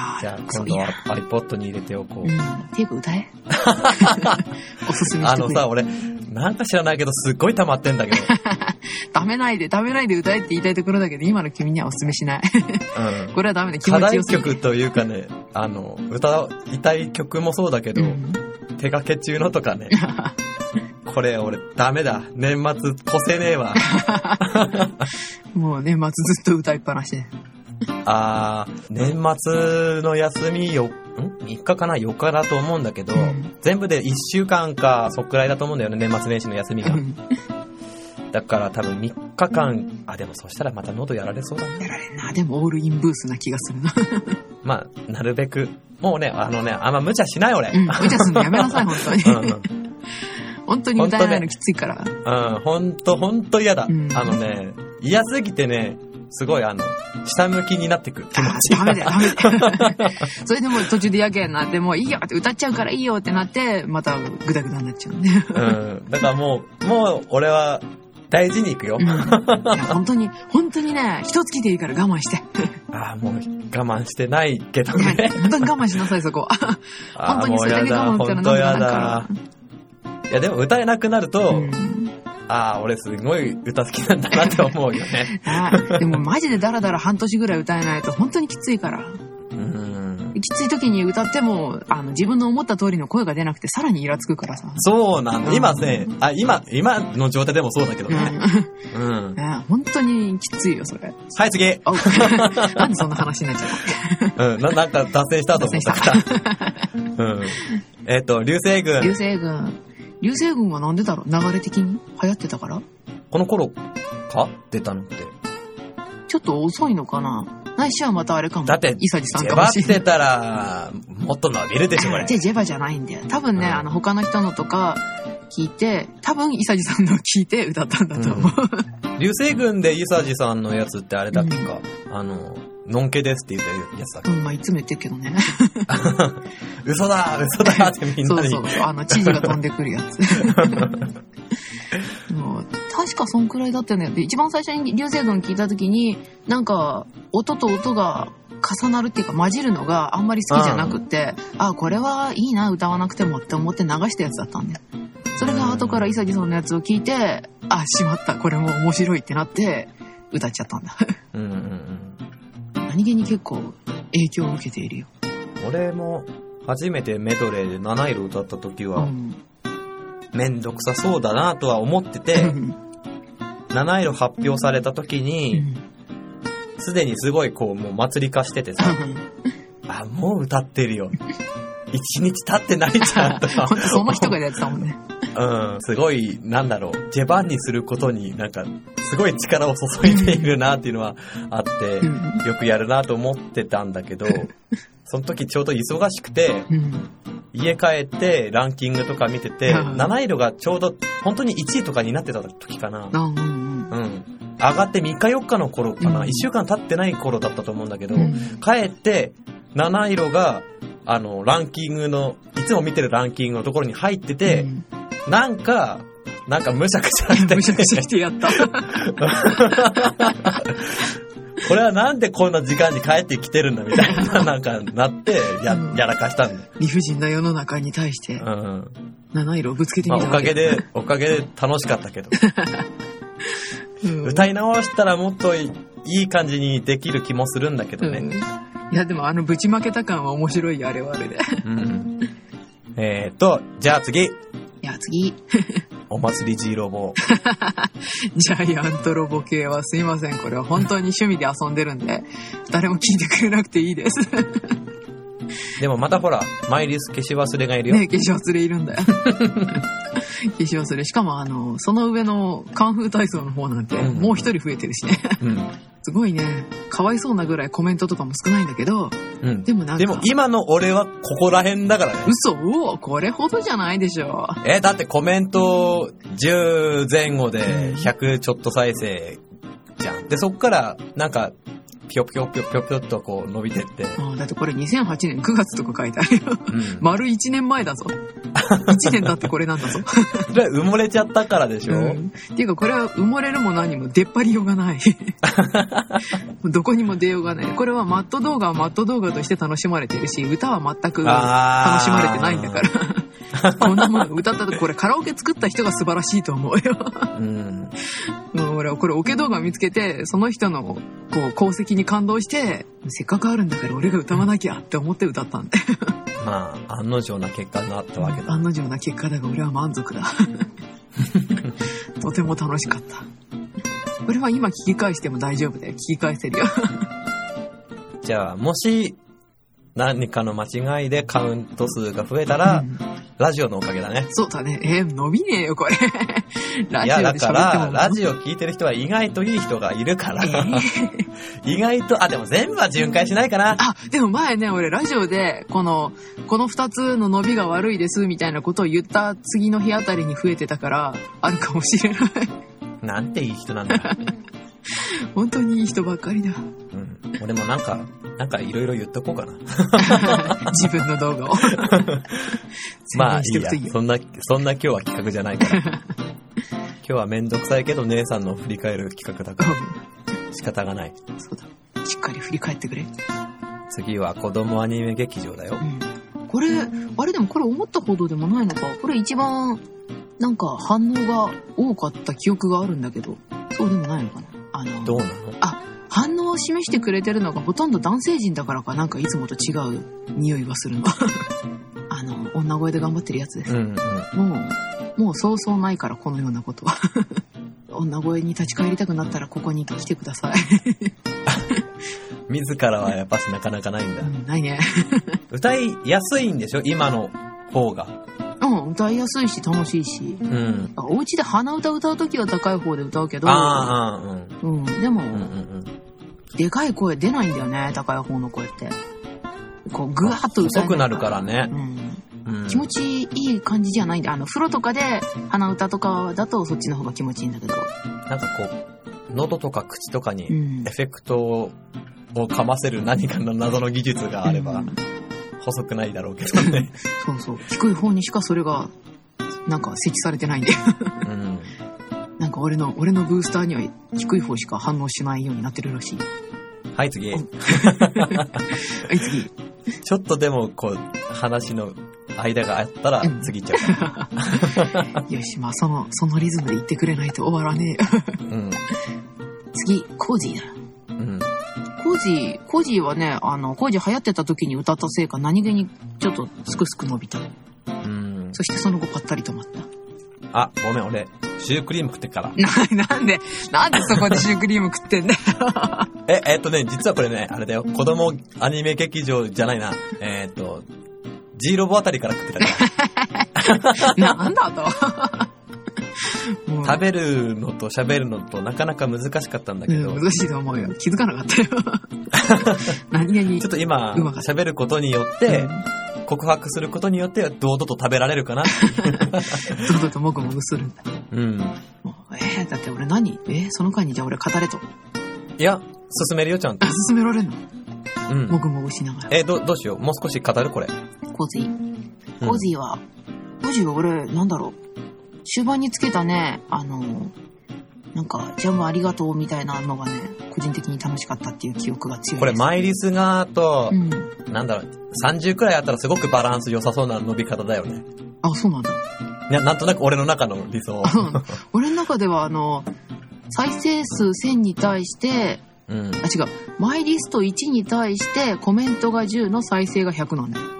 じゃあ今度は iPod に入れておこう。 っていうか歌え。おすすめしてくれ。 さ、俺、なんか知らないけど、すっごい溜まってんだけど。 ダメないで歌えって言いたいところだけど、今の君にはおすすめしない。 うん。 これはダメだ、気持ちよすぎて。 課題曲というかね、歌いたい曲もそうだけど、手掛け中のとかね。これ俺ダメだ。年末越せねえわ。 もう年末ずっと歌いっぱなしで。 年末の休み3日かな ?4 日だと思うんだけど、全部で1週間かそっくらいだと思うんだよね、年末年始の休みが。だから多分3日間、でもそしたらまた喉やられそうだね。 やられんな。でもオールインブースな気がするな。 まあ、なるべく。もうね、あんま無茶しない俺。 無茶すんのやめなさい、本当に。本当に歌えないのきついから。 本当嫌だ。嫌すぎてね、すごい下向きになってく気持ちが。 ダメだよ。それでも途中でやけになって、もういいよって歌っちゃうからいいよってなって、またグダグダになっちゃうんで。 だからもう俺は大事に行くよ。 本当にね、一月でいいから我慢して。 もう我慢してないけどね。 本当に我慢しなさい、そこ。本当にそれだけ我慢したらなんだから。 いやでも歌えなくなると、俺すごい歌好きなんだなって思うよね。 でもマジでダラダラ半年ぐらい歌えないと本当にきついから。きつい時に歌っても自分の思った通りの声が出なくてさらにイラつくからさ。そうなんだ。 今ね、今の状態でもそうだけどね。 本当にきついよそれ。 はい次。 なんでそんな話になっちゃった。 なんか脱線したと思ったから。流星群。 流星群はなんでだろう、流れ的に流行ってたから。 この頃か出たのって。 ちょっと遅いのかな。ないしはまたあれかも。 だってイサジさんかもしれない。 ジェバってたらもっと伸びるでしょこれ。 ジェバじゃないんだよ。多分ね、他の人のとか聞いて、多分イサジさんの聞いて歌ったんだと思う。 流星群でイサジさんのやつってあれだっけか。のんけですって言ってるやつだっけ。 まあいつも言ってるけどね。 嘘だってみんなに。 そう、知事が飛んでくるやつ。もう確かそんくらいだったよね。で、一番最初に流星群聞いた時に、なんか音と音が重なるっていうか混じるのがあんまり好きじゃなくて、これはいいな、歌わなくてもって思って流したやつだったんだよ。それが後からイサジさんのやつを聞いて、しまった、これも面白いってなって歌っちゃったんだ。何気に結構影響を受けているよ。俺も初めてメドレーで七色歌った時は、めんどくさそうだなとは思ってて、七色発表された時に、すでにすごいもう祭り化しててさ、もう歌ってるよ。一日経ってないじゃんとか。 その人がやってたもんね。 すごい、ジェバンにすることにすごい力を注いでいるなっていうのはあって、よくやるなと思ってたんだけど、その時ちょうど忙しくて、家帰ってランキングとか見てて、七色がちょうど本当に1位とかになってた時かな。上がって3日4日の頃かな、1週間経ってない頃だったと思うんだけど、帰って七色がランキングのいつも見てるランキングのところに入ってて、なんかむしゃくしゃしてやった。 これはなんでこんな時間に帰ってきてるんだみたいななってやらかしたんだよ。 理不尽な世の中に対して七色をぶつけてみたわけ。 おかげで楽しかったけど、歌い直したらもっといい感じにできる気もするんだけどね。 いやでもぶちまけた感は面白いよ、あれはあれで。 じゃあ次。お祭り G ロボ。 ジャイアントロボ系はすいません。これは本当に趣味で遊んでるんで、誰も聞いてくれなくていいです。 でもまたほら、マイリス消し忘れがいるよ。 ね、消し忘れいるんだよ。消し忘れ。しかもその上のカンフー体操の方なんて、もう一人増えてるしね。すごいね。かわいそうなぐらいコメントとかも少ないんだけど、でも今の俺はここら辺だからね。 嘘？これほどじゃないでしょ。 だってコメント10前後で100ちょっと再生じゃん。で、そっからぴょぴょぴょぴょぴょっとこう伸びてって。 だってこれ2008年9月とか書いてあるよ。丸1年前だぞ。1年経ってこれなんだぞ。 それ埋もれちゃったからでしょ、 っていうかこれは埋もれるも何も出っ張りようがない。どこにも出ようがない。これはマット動画はマット動画として楽しまれてるし、歌は全く楽しまれてないんだから。こんなもの歌ったとこれカラオケ作った人が素晴らしいと思うよ。もう俺はこれオケ動画見つけて、その人のこう功績に感動して、せっかくあるんだから俺が歌わなきゃって思って歌ったんだよ。 まあ案の定な結果になったわけだ。 案の定な結果だが俺は満足だ。とても楽しかった。俺は今聞き返しても大丈夫だよ。聞き返せるよ。 じゃあもし何かの間違いでカウント数が増えたら、ラジオのおかげだね。 そうだね。伸びねえよこれ。 ラジオで喋っても。いやだからラジオ聞いてる人は意外といい人がいるから、意外とでも全部は巡回しないかな。 でも前ね俺ラジオでこの2つの伸びが悪いですみたいなことを言った次の日あたりに増えてたからあるかもしれない。 なんていい人なんだ。 本当にいい人ばっかりだ。 俺もなんかいろいろ言っとこうかな。 自分の動画を。 まあいいや。そんな今日は企画じゃないから。今日はめんどくさいけど姉さんの振り返る企画だから仕方がない。 そうだ。しっかり振り返ってくれ。 次は子供アニメ劇場だよ。 これでもこれ思ったほどでもないのか。これ一番なんか反応が多かった記憶があるんだけど、そうでもないのかな。 どうなの？ 反応を示してくれてるのがほとんど男性陣だからかなんかいつもと違う匂いがするの。女声で頑張ってるやつです。もうそうそうないからこのようなことは。女声に立ち返りたくなったらここに来てください。 自らはやっぱしなかなかないんだ。 ないね。 歌いやすいんでしょ今の方が。 歌いやすいし楽しいし、お家で鼻歌歌うときは高い方で歌うけど、でも、でかい声出ないんだよね、高い方の声って。こうぐわっと歌細くなるからね、 気持ちいい感じじゃないんで、風呂とかで鼻歌とかだとそっちの方が気持ちいいんだけど、 なんかこう喉とか口とかにエフェクトをかませる何かの謎の技術があれば、細くないだろうけどね。 そう低い方にしかそれがなんか設置されてないんで、なんか俺のブースターには低い方しか反応しないようになってるらしい。 はい次。はい次。 ちょっとでもこう話の間があったら次行っちゃう。よし、まあそのリズムで言ってくれないと終わらねえ。次コージーだ。コージーはね、コージー流行ってた時に歌ったせいか何気にちょっとすくすく伸びた。そしてその後パッタリ止まった。 ごめん、俺シュークリーム食ってっから。 なんでそこでシュークリーム食ってんだよ。 実はこれね、あれだよ、子供アニメ劇場じゃないな、G ロボあたりから食ってたから。 なんだと。 食べるのと喋るのとなかなか難しかったんだけど、 難しいと思うよ。気づかなかったよ。何気にちょっと今喋ることによって、告白することによって堂々と食べられるかな。 堂々ともぐもぐするんだ。だって俺その間にじゃあ俺語れと。 いや、進めるよちゃんと。 進められんの？もぐもぐしながら。 どうしよう、もう少し語るこれ。 コージーは俺なんだろう。終盤につけたね、なんかジャムありがとうみたいなのがね、個人的に楽しかったっていう記憶が強いです。 これマイリスがなんだろう、30くらいあったらすごくバランス良さそうな伸び方だよね。 そうなんだ。 なんとなく俺の中の理想。 俺の中では再生数1000に対して、マイリスト1に対してコメントが10の再生が100なんだよ。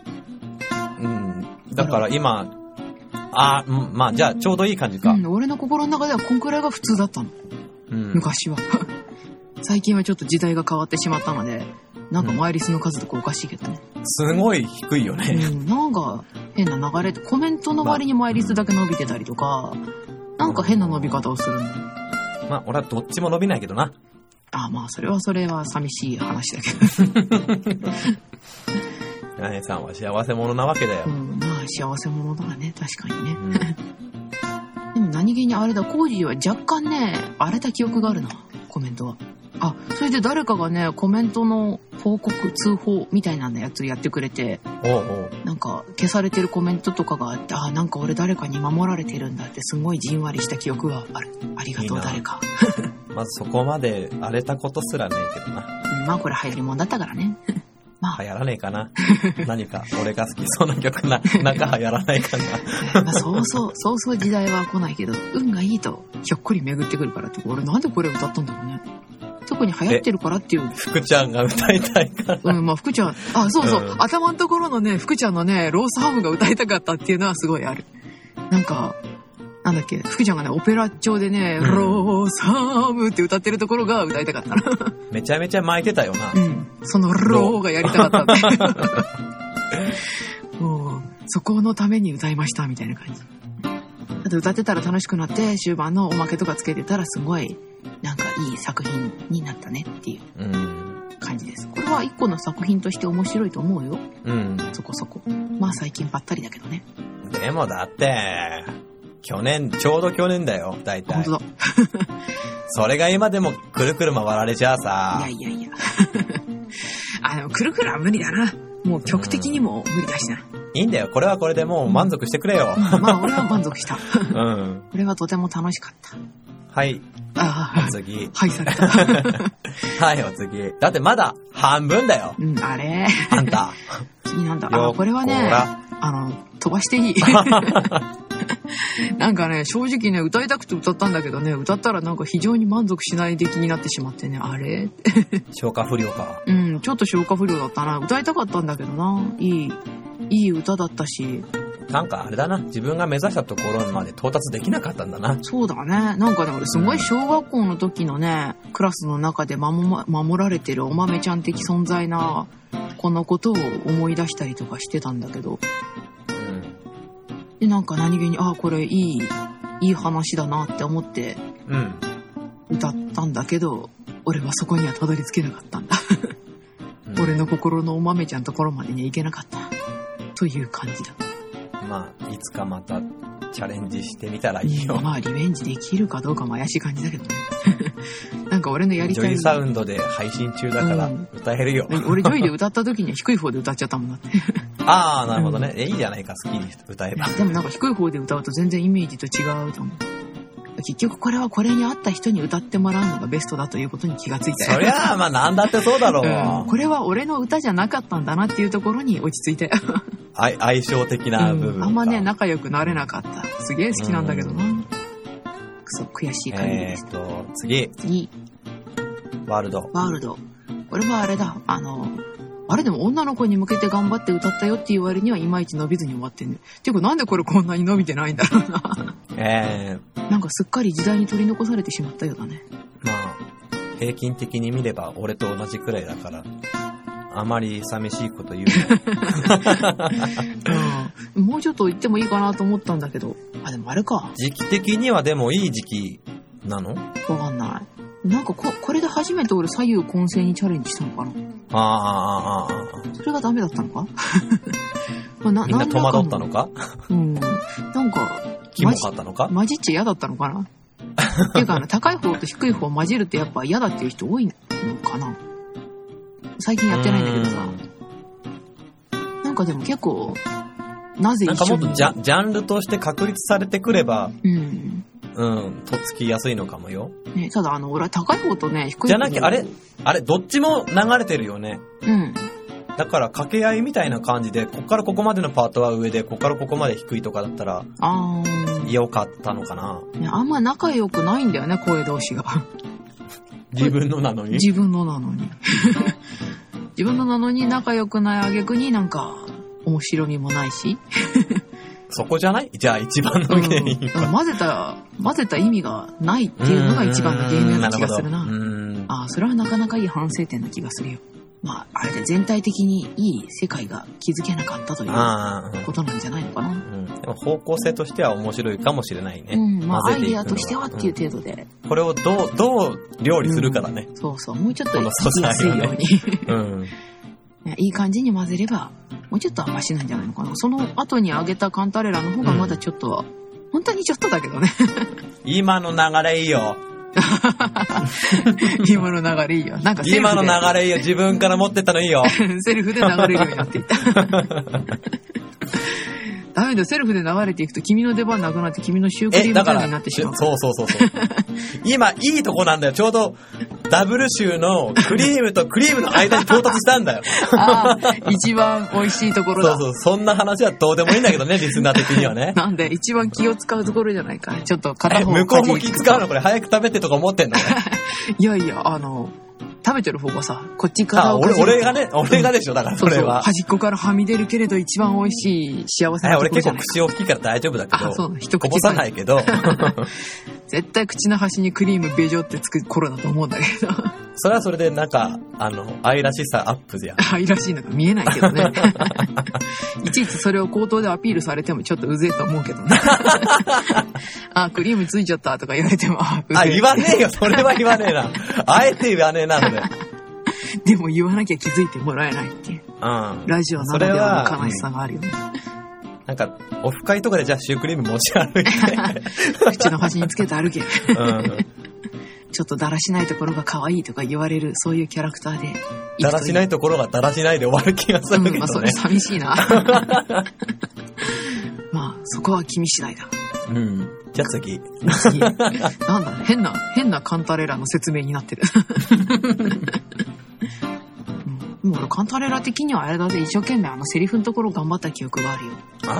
だから今、まあじゃあちょうどいい感じか。 俺の心の中ではこんくらいが普通だったの。昔は。最近はちょっと時代が変わってしまったので、なんかマイリスの数とかおかしいけどね。 すごい低いよね。 なんか変な流れで、コメントの割にマイリスだけ伸びてたりとか、なんか変な伸び方をするんだよ。 まあ俺はどっちも伸びないけどな。 まあそれは寂しい話だけど。 姉さんは幸せ者なわけだよ。 まあ幸せ者だね、確かにね。でも何気にあれだ、コージーは若干ね荒れた記憶があるな、コメントは。 あ、それで誰かがね、コメントの報告、通報みたいなやつやってくれて、なんか消されてるコメントとかがあって、あ、なんか俺誰かに守られてるんだってすごいじんわりした記憶がある。ありがとう誰か。 まずそこまで荒れたことすらねえけどな。 まあこれ流行りもんだったからね。まあ、 流行らねえかな。何か俺が好きそうな曲なんか流行らないかな。 まあ、そう時代は来ないけど、運がいいとひょっこり巡ってくるからって、俺なんでこれ歌ったんだろうね。特に流行ってるからっていう。 福ちゃんが歌いたいから。 まあ福ちゃん、あ、そう、頭のところのね、福ちゃんのね、ロースハムが歌いたかったっていうのはすごいある。なんか、なんだっけ、福ちゃんがね、オペラ調でね、ロースハムって歌ってるところが歌いたかったな。めちゃめちゃ巻いてたよな。 そのローがやりたかったんで。もう、そこのために歌いましたみたいな感じ。あと歌ってたら楽しくなって、終盤のおまけとかつけてたらすごい、なんかいい作品になったねっていう感じです。これは一個の作品として面白いと思うよ。そこそこ。まあ最近ばったりだけどね。 でもだって、ちょうど去年だよ、大体。 本当だ。 それが今でもくるくる回られちゃさ。 いや。でもくるくるは無理だな。もう曲的にも無理だしな。 いいんだよ、これはこれでもう満足してくれよ。 まあ俺は満足した。これはとても楽しかった。 はい。お次。 はい、された。 はい、お次。だってまだ半分だよ。 あれあんた。 次なんだ。これはね、飛ばしていい。なんかね、正直ね、歌いたくて歌ったんだけどね、歌ったらなんか非常に満足しない出来になってしまってね、あれ消化不良か。 ちょっと消化不良だったな。歌いたかったんだけどな。いい歌だったし。 なんかあれだな、自分が目指したところまで到達できなかったんだな。 そうだね。なんかね、俺すごい小学校の時のね、クラスの中で守られてるお豆ちゃん的存在な、このことを思い出したりとかしてたんだけど。で、なんか何気に、これいい話だなって思って、歌ったんだけど、俺はそこにはたどり着けなかったんだ。俺の心のお豆ちゃんのところまでには行けなかった。という感じだ。 まあ、いつかまたチャレンジしてみたらいいよ。 まあ、リベンジできるかどうかも怪しい感じだけどね。なんか俺のやりたい。 ジョイサウンドで配信中だから歌えるよ。 俺ジョイで歌った時には低い方で歌っちゃったもんだって。 なるほどね。いいじゃないか、好きに歌えば。 でもなんか低い方で歌うと全然イメージと違うと思う。結局これはこれに合った人に歌ってもらうのがベストだということに気がついたよ。 そりゃあ、まあなんだってそうだろう。 これは俺の歌じゃなかったんだなっていうところに落ち着いたよ。 相性的な部分、 あんまね、仲良くなれなかった。すげえ好きなんだけどな。くそ悔しい限りです。次。 ワールド。 これはあれだ。あれでも女の子に向けて頑張って歌ったよっていう割にはいまいち伸びずに終わってんね。ていうかなんでこれこんなに伸びてないんだろうな。なんかすっかり時代に取り残されてしまったようだね。 まあ、平均的に見れば俺と同じくらいだから、あまり寂しいこと言うの。もうちょっと言ってもいいかなと思ったんだけど。でもあれか。 時期的にはでもいい時期なの？ わかんない。なんかこれで初めて俺左右混成にチャレンジしたのかな。それがダメだったのか。 みんな戸惑ったのか。 なんかキモかったのか。 混じっちゃ嫌だったのかな。っていうか高い方と低い方混じるってやっぱ嫌だっていう人多いのかな。最近やってないんだけどさ。なんかでも結構なぜ一緒に。 なんかもっとジャンルとして確立されてくれば。とっつきやすいのかもよ。 ね、ただ俺は高い方とね、低い方。 じゃなきゃ、あれ、どっちも流れてるよね。だから掛け合いみたいな感じで、こっからここまでのパートは上で、こっからここまで低いとかだったら、良かったのかな。 あんま仲良くないんだよね、声同士が。 自分のなのに。 自分のなのに仲良くない挙句になんか、面白みもないし。 そこじゃない？じゃあ一番の原因。 混ぜた意味がないっていうのが一番の原因な気がするな。それはなかなかいい反省点な気がするよ。まあ、あれで全体的にいい世界が築けなかったということなんじゃないのかな。 でも方向性としては面白いかもしれないね。 まあ、アイデアとしてはっていう程度で。 これをどう料理するからね。 そう、もうちょっと聞きやすいように。いい感じに混ぜれば、もうちょっとはマシなんじゃないのかな。その後に揚げたカンタレラの方がまだちょっとは、本当にちょっとだけどね。 今の流れいいよ。 今の流れいいよ。なんかセルフで今の流れいいよ。自分から持ってったのいいよ。 セルフで流れるようになっていった。ダメだよ、セルフで流れていくと君の出番なくなって君のシュークリームタイムになってしまう。 そう。今いいとこなんだよ。ちょうどダブルシューのクリームとクリームの間に到達したんだよ。 ああ、一番美味しいところだ。 そう。そんな話はどうでもいいんだけどね、リスナー的にはね。 なんで一番気を使うところじゃないか。ちょっと片方向こうも気使うのこれ早く食べてとか思ってんのね。 いや、食べてる方がさ、こっちから俺がでしょ、だからそれは。 端っこからはみ出るけれど一番美味しい幸せなところじゃないか。 俺結構口大きいから大丈夫だけど。 そう、一口こぼさないけど。 絶対口の端にクリームべじょってつく頃だと思うんだけど。 それはそれでなんか、愛らしさアップじゃん。 愛らしいのが見えないけどね。いちいちそれを口頭でアピールされてもちょっとうぜえと思うけどね。あ、クリームついちゃったとか言われても、 言わねえよ、それは言わねえな。あえて言わねえな、それ。 でも言わなきゃ気づいてもらえないっていう。ラジオならではの悲しさがあるよね。 なんか、オフ会とかでじゃあシュークリーム持ち歩いて。 口の端につけて歩け。ちょっとだらしないところが可愛いとか言われる、そういうキャラクターで。 だらしないところがだらしないで終わる気がするけどね。 それ寂しいな。まあ、そこは君次第だ。 じゃあ次。 なんだ、変なカンタレラの説明になってる。もう俺カンタレラ的にはあれだぜ、一生懸命セリフのところ頑張った記憶があるよ。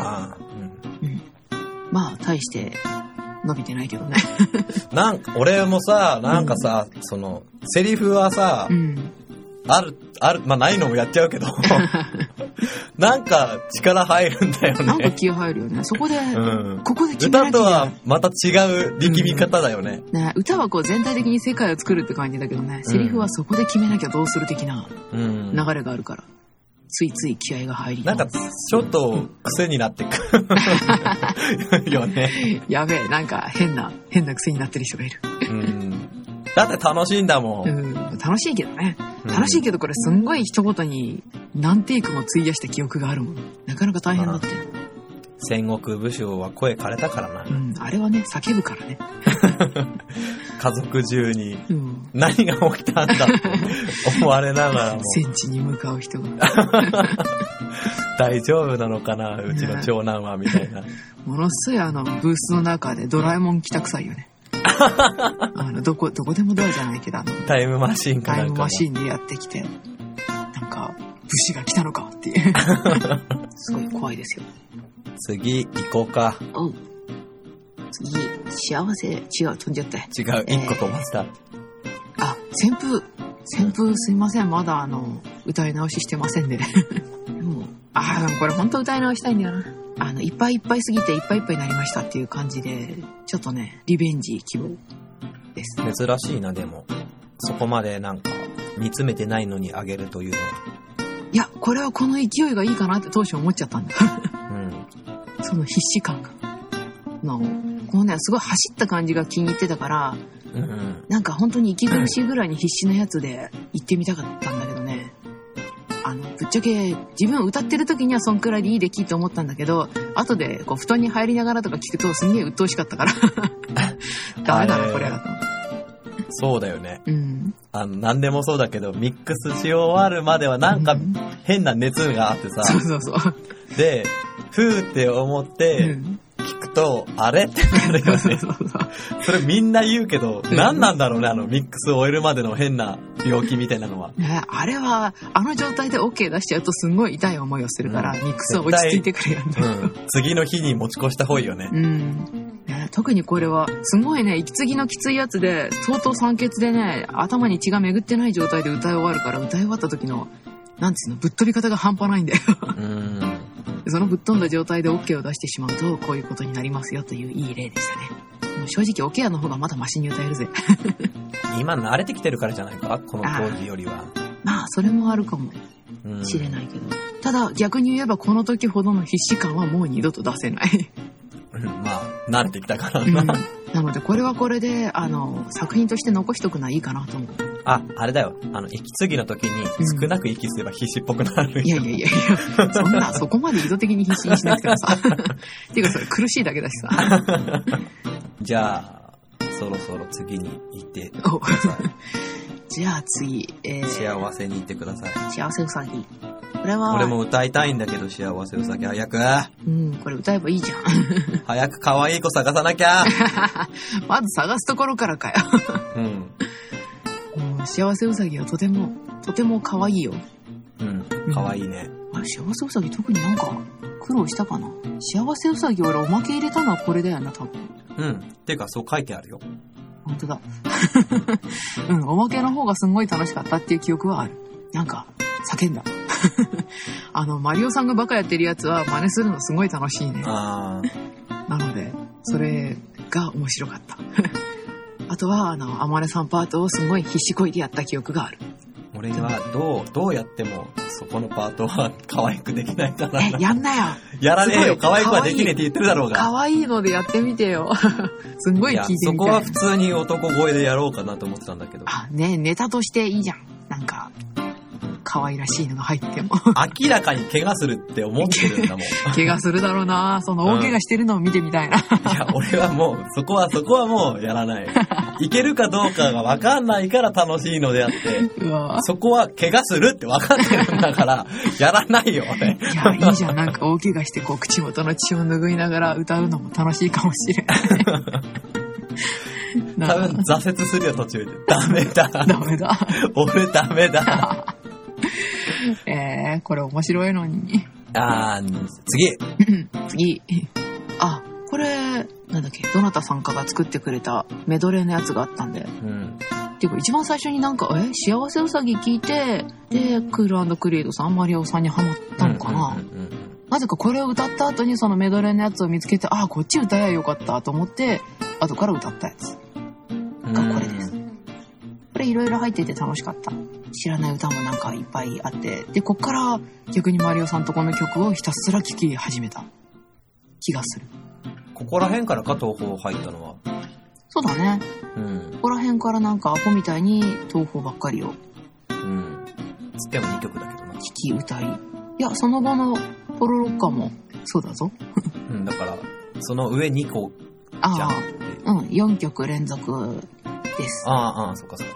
まあ、大して伸びてないけどね。 俺もさ、なんかさ、セリフはさ、ある、まあないのもやっちゃうけど、なんか力入るんだよね。 なんか気が入るよね。そこで、ここで決めなきゃ。 歌とはまた違う力み方だよね。 歌はこう全体的に世界を作るって感じだけどね、セリフはそこで決めなきゃどうする的な流れがあるから、ついつい気合が入りなんかちょっと癖になってくるよね。 やべえ、なんか変な癖になってる人がいる。 だって楽しいんだもん。 楽しいけどね。楽しいけどこれすんごい一言に何テイクも費やした記憶があるもん。なかなか大変だって。 戦国武将は声枯れたからな。 あれはね、叫ぶからね。 家族中に何が起きたんだって思われながらも。 戦地に向かう人が。 大丈夫なのかな、うちの長男はみたいな。 ものすごいブースの中でドラえもん来たくさいよね。どこでもドアじゃないけどタイムマシーンかなんかタイムマシーンでやってきて、なんか武士が来たのかっていうすごい怖いですよ。 次行こうか。 次幸せ、違う、飛んじゃった。 違う、1個飛ばした。 旋風すいません、まだ歌い直ししてませんね。でもこれ本当歌い直したいんだよな。いっぱいいっぱいすぎていっぱいいっぱいになりましたっていう感じで、ちょっとね、リベンジ希望です。 珍しいな、でも。そこまでなんか、煮詰めてないのにあげるというのは。 いや、これはこの勢いがいいかなって当初思っちゃったんだ。その必死感が。このね、すごい走った感じが気に入ってたから、なんか本当に息苦しいぐらいに必死なやつで行ってみたかったんだけどね。ぶっちゃけ自分歌ってる時にはそんくらいでいい出来と思ったんだけど、後でこう布団に入りながらとか聞くとすんげえ鬱陶しかったからダメだなこれはと。 そうだよね。何でもそうだけどミックスし終わるまではなんか変な熱があってさ、 そうでふーって思って聞くと、あれってなるよね。それみんな言うけど、何なんだろうね、ミックスを終えるまでの変な病気みたいなのは。 あれは、状態で OK 出しちゃうとすんごい痛い思いをするから、ミックスは落ち着いてくれよね。 次の日に持ち越した方がいいよね。 特にこれは、すごいね、息継ぎのきついやつで、相当酸欠でね、頭に血が巡ってない状態で歌い終わるから、歌い終わった時の、なんつうの、ぶっ飛び方が半端ないんだよ。そのぶっ飛んだ状態で OK を出してしまうと、こういうことになりますよといういい例でしたね。もう正直 OK の方がまだマシに歌えるぜ。今慣れてきてるからじゃないか、この当時よりは。 まあ、それもあるかもしれないけど。ただ、逆に言えばこの時ほどの必死感はもう二度と出せない。 まあ、慣れてきたからな。 なので、これはこれで、作品として残しとくのはいいかなと思う。 あれだよ。息継ぎの時に少なく息すれば必死っぽくなる。 いや。そこまで意図的に必死にしなくてもさ。っていうか、それ苦しいだけだしさ。 じゃあ、 そろそろ次に行ってください。 じゃあ次、 幸せに行ってください。 幸せうさぎ。これは俺も歌いたいんだけど、幸せうさぎ早く。 これ歌えばいいじゃん。 早く可愛い子探さなきゃ。 まず探すところからかよ。幸せうさぎはとても可愛いよ。 可愛いね。 幸せうさぎ特になんか苦労したかな。幸せうさぎ俺おまけ入れたのはこれだよな、多分。 ていうかそう書いてあるよ。 本当だ。おまけの方がすごい楽しかったっていう記憶はある。なんか叫んだ。マリオさんがバカやってるやつは真似するのすごい楽しいね。なのでそれが面白かった。あとはあまねさんパートをすごい必死こいでやった記憶がある。 俺はどうやってもそこのパートは可愛くできないから。 やんなよ。 やらねえよ。可愛くはできねえって言ってるだろうが。 可愛いのでやってみてよ。すんごい聞いてみたい。 そこは普通に男声でやろうかなと思ってたんだけど。 ネタとしていいじゃん。なんか可愛らしいのが入っても。 明らかに怪我するって思ってるんだもん。 怪我するだろうな。その大怪我してるのを見てみたいな。 いや、俺はもうそこはもうやらない。いけるかどうかが分かんないから楽しいのであって、そこは怪我するって分かってるんだからやらないよ俺。 いや、いいじゃん。なんか大怪我して口元の血を拭いながら歌うのも楽しいかもしれない。 多分挫折するよ途中で。ダメだ。俺ダメだ。 これ面白いのに。次。これなんだっけ、どなたさんかが作ってくれたメドレーのやつがあったんで。っていうか一番最初になんか幸せうさぎ聞いて、でクール&クリエイトさん、マリオさんにハマったのかな。なぜかこれを歌った後にそのメドレーのやつを見つけて、こっち歌えばよかったと思って後から歌ったやつがこれです。これいろいろ入ってて楽しかった。知らない歌もなんかいっぱいあって、でこっから逆にマリオさんとこの曲をひたすら聴き始めた気がする。 ここら辺からか東宝入ったのは。 そうだね。ここら辺からなんかアホみたいに東宝ばっかりを。 つっても2曲だけどな。 聴き歌い。いや、その後のポロロッカもそうだぞ。 だからその上2個じゃん。 4曲連続です。 そっか。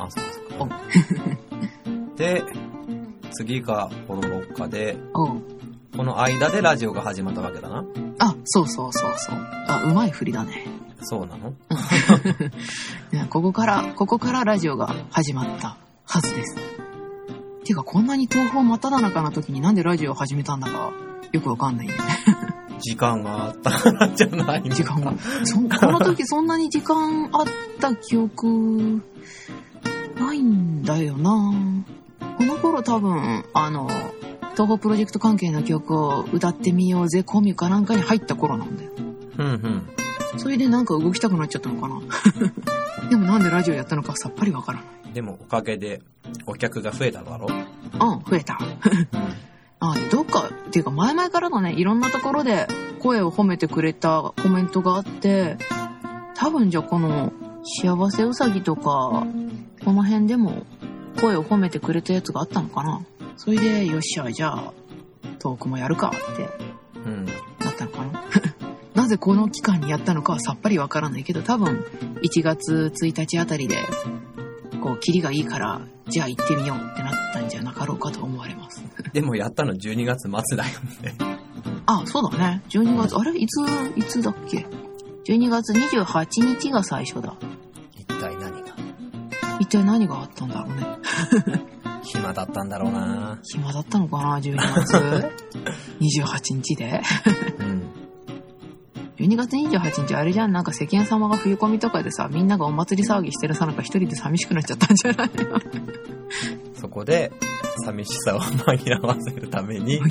で、次がポロロッカで、この間でラジオが始まったわけだな。 そう。うまい振りだね。 そうなの？ ここからラジオが始まったはずです。てかこんなに東宝真っ只中の時になんでラジオを始めたんだかよくわかんないね。 時間があったからじゃないのか。 時間が。この時そんなに時間あった記憶ないんだよな。この頃多分東宝プロジェクト関係の曲を歌ってみようぜコミかなんかに入った頃なんだよ。それでなんか動きたくなっちゃったのかな。でもなんでラジオやったのかさっぱりわからない。 でもおかげでお客が増えただろ。 増えた。どっかっていうか前々からのね、いろんなところで声を褒めてくれたコメントがあって、多分じゃあこの幸せうさぎとかこの辺でも声を褒めてくれたやつがあったのかな。それでよっしゃ、じゃあトークもやるかってなったのかな。なぜこの期間にやったのかはさっぱりわからないけど、多分1月1日あたりでキリがいいからじゃあ行ってみようってなったんじゃなかろうかと思われます。 でもやったの12月末だよね。 そうだね。12月、あれいつだっけ。12月28日が最初だ。 一体何があったんだろうね。 暇だったんだろうな。 暇だったのかな、12月28日で。12月28日あれじゃん、なんか世間様が冬込みとかでさ、みんながお祭り騒ぎしてるさなか一人で寂しくなっちゃったんじゃないの。 そこで寂しさを紛らわせるために。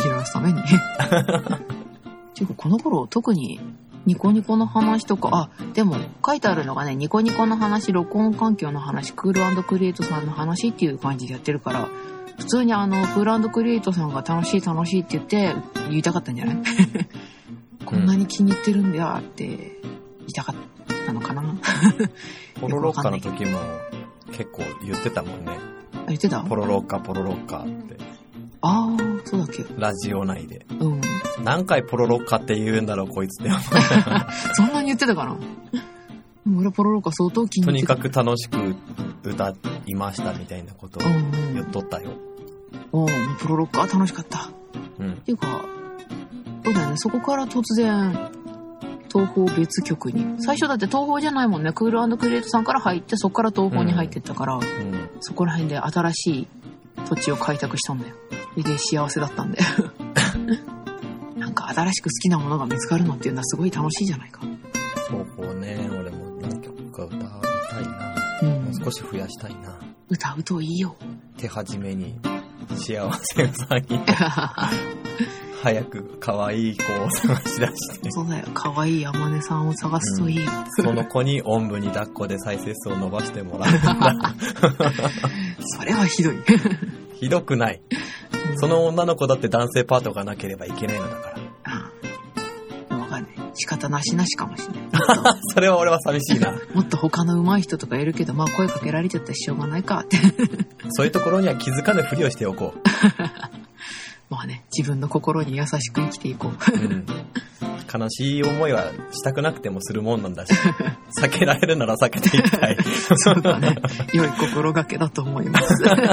ていうかこの頃特にニコニコの話とか、でも書いてあるのがね、ニコニコの話、録音環境の話、クール&クリエイトさんの話っていう感じでやってるから、普通にクール&クリエイトさんが楽しいって言いたかったんじゃない？こんなに気に入ってるんだよって言いたかったのかな。 ポロロッカの時も結構言ってたもんね。 言ってた？ ポロロッカって。 そうだっけ。 ラジオ内で。何回ポロロッカって言うんだろうこいつって。 そんなに言ってたかな。 俺ポロロッカ相当気にとに入ってた。 かく楽しく歌いましたみたいなことを言っとったよ。 ポロロッカは楽しかった。 うん。 っていうか、そうだよね、そこから突然、東宝別局に。最初だって東宝じゃないもんね。クール&クリエイトさんから入って、そこから東宝に入ってったから、そこら辺で新しい土地を開拓したんだよ。で、幸せだったんだよ。なんか新しく好きなものが見つかるのっていうのはすごい楽しいじゃないか。 そうね、俺も何曲か歌いたいな。もう少し増やしたいな。 歌うといいよ。 手始めに幸せうさぎ。早く可愛い子を探し出して。 そうだよ、可愛い山根さんを探すといいよ。 その子におんぶに抱っこで再生数を伸ばしてもらうんだ。 それはひどい。 ひどくない。その女の子だって男性パートがなければいけないのだから。 ああ、わかんない。仕方なしなしかもしれない。 それは俺は寂しいな。 もっと他の上手い人とかいるけど、まあ声かけられちゃったらしょうがないかって。 そういうところには気づかぬふりをしておこう。 まあね、自分の心に優しく生きていこう。 悲しい思いはしたくなくてもするもんなんだし、避けられるなら避けていきたい。 そうだね。良い心がけだと思います。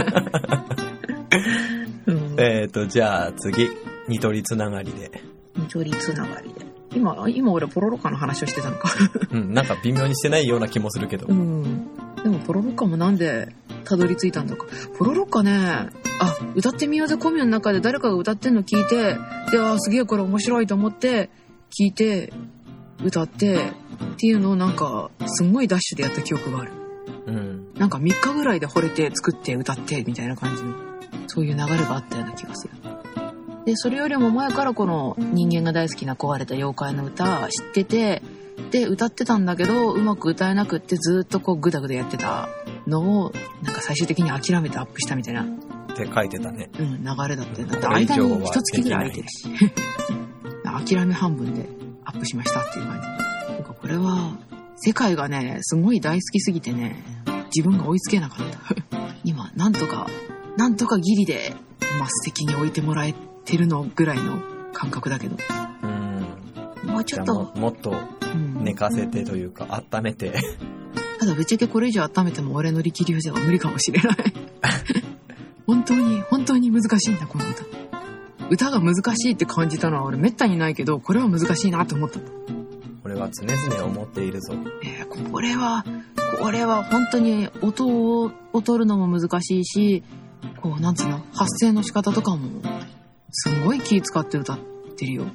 じゃあ次、ニトリつながりで。 ニトリつながりで。今俺ポロロッカの話をしてたのか。 なんか微妙にしてないような気もするけど。でもポロロッカもなんでたどり着いたんだか。ポロロッカね、歌ってみようぜコミュの中で誰かが歌ってんの聞いて、すげえこれ面白いと思って聞いて歌ってっていうのをなんかすんごいダッシュでやった記憶がある。なんか3日ぐらいで惚れて作って歌ってみたいな感じの、そういう流れがあったような気がする。でそれよりも前からこの人間が大好きな壊れた妖怪の歌知ってて、で歌ってたんだけどうまく歌えなくってずっとこうグダグダやってたのをなんか最終的に諦めてアップしたみたいなって書いてたね。 流れだって。だって間に一月ぐらい空いてるし諦め半分でアップしましたっていう感じ。なんかこれは世界がねすごい大好きすぎてね、自分が追いつけなかった今なんとかギリでマス的に置いてもらえてるのぐらいの感覚だけど、もうちょっともっと寝かせてというか、温めてただぶっちゃけこれ以上温めても俺の力量じゃ無理かもしれない本当に難しいんだこの歌が難しいって感じたのは俺めったにないけど、これは難しいなと思った。 俺は常々思っているぞ。 これは本当に音を取るのも難しいし、こうなんつうの発声の仕方とかもすごい気使って歌ってるよ。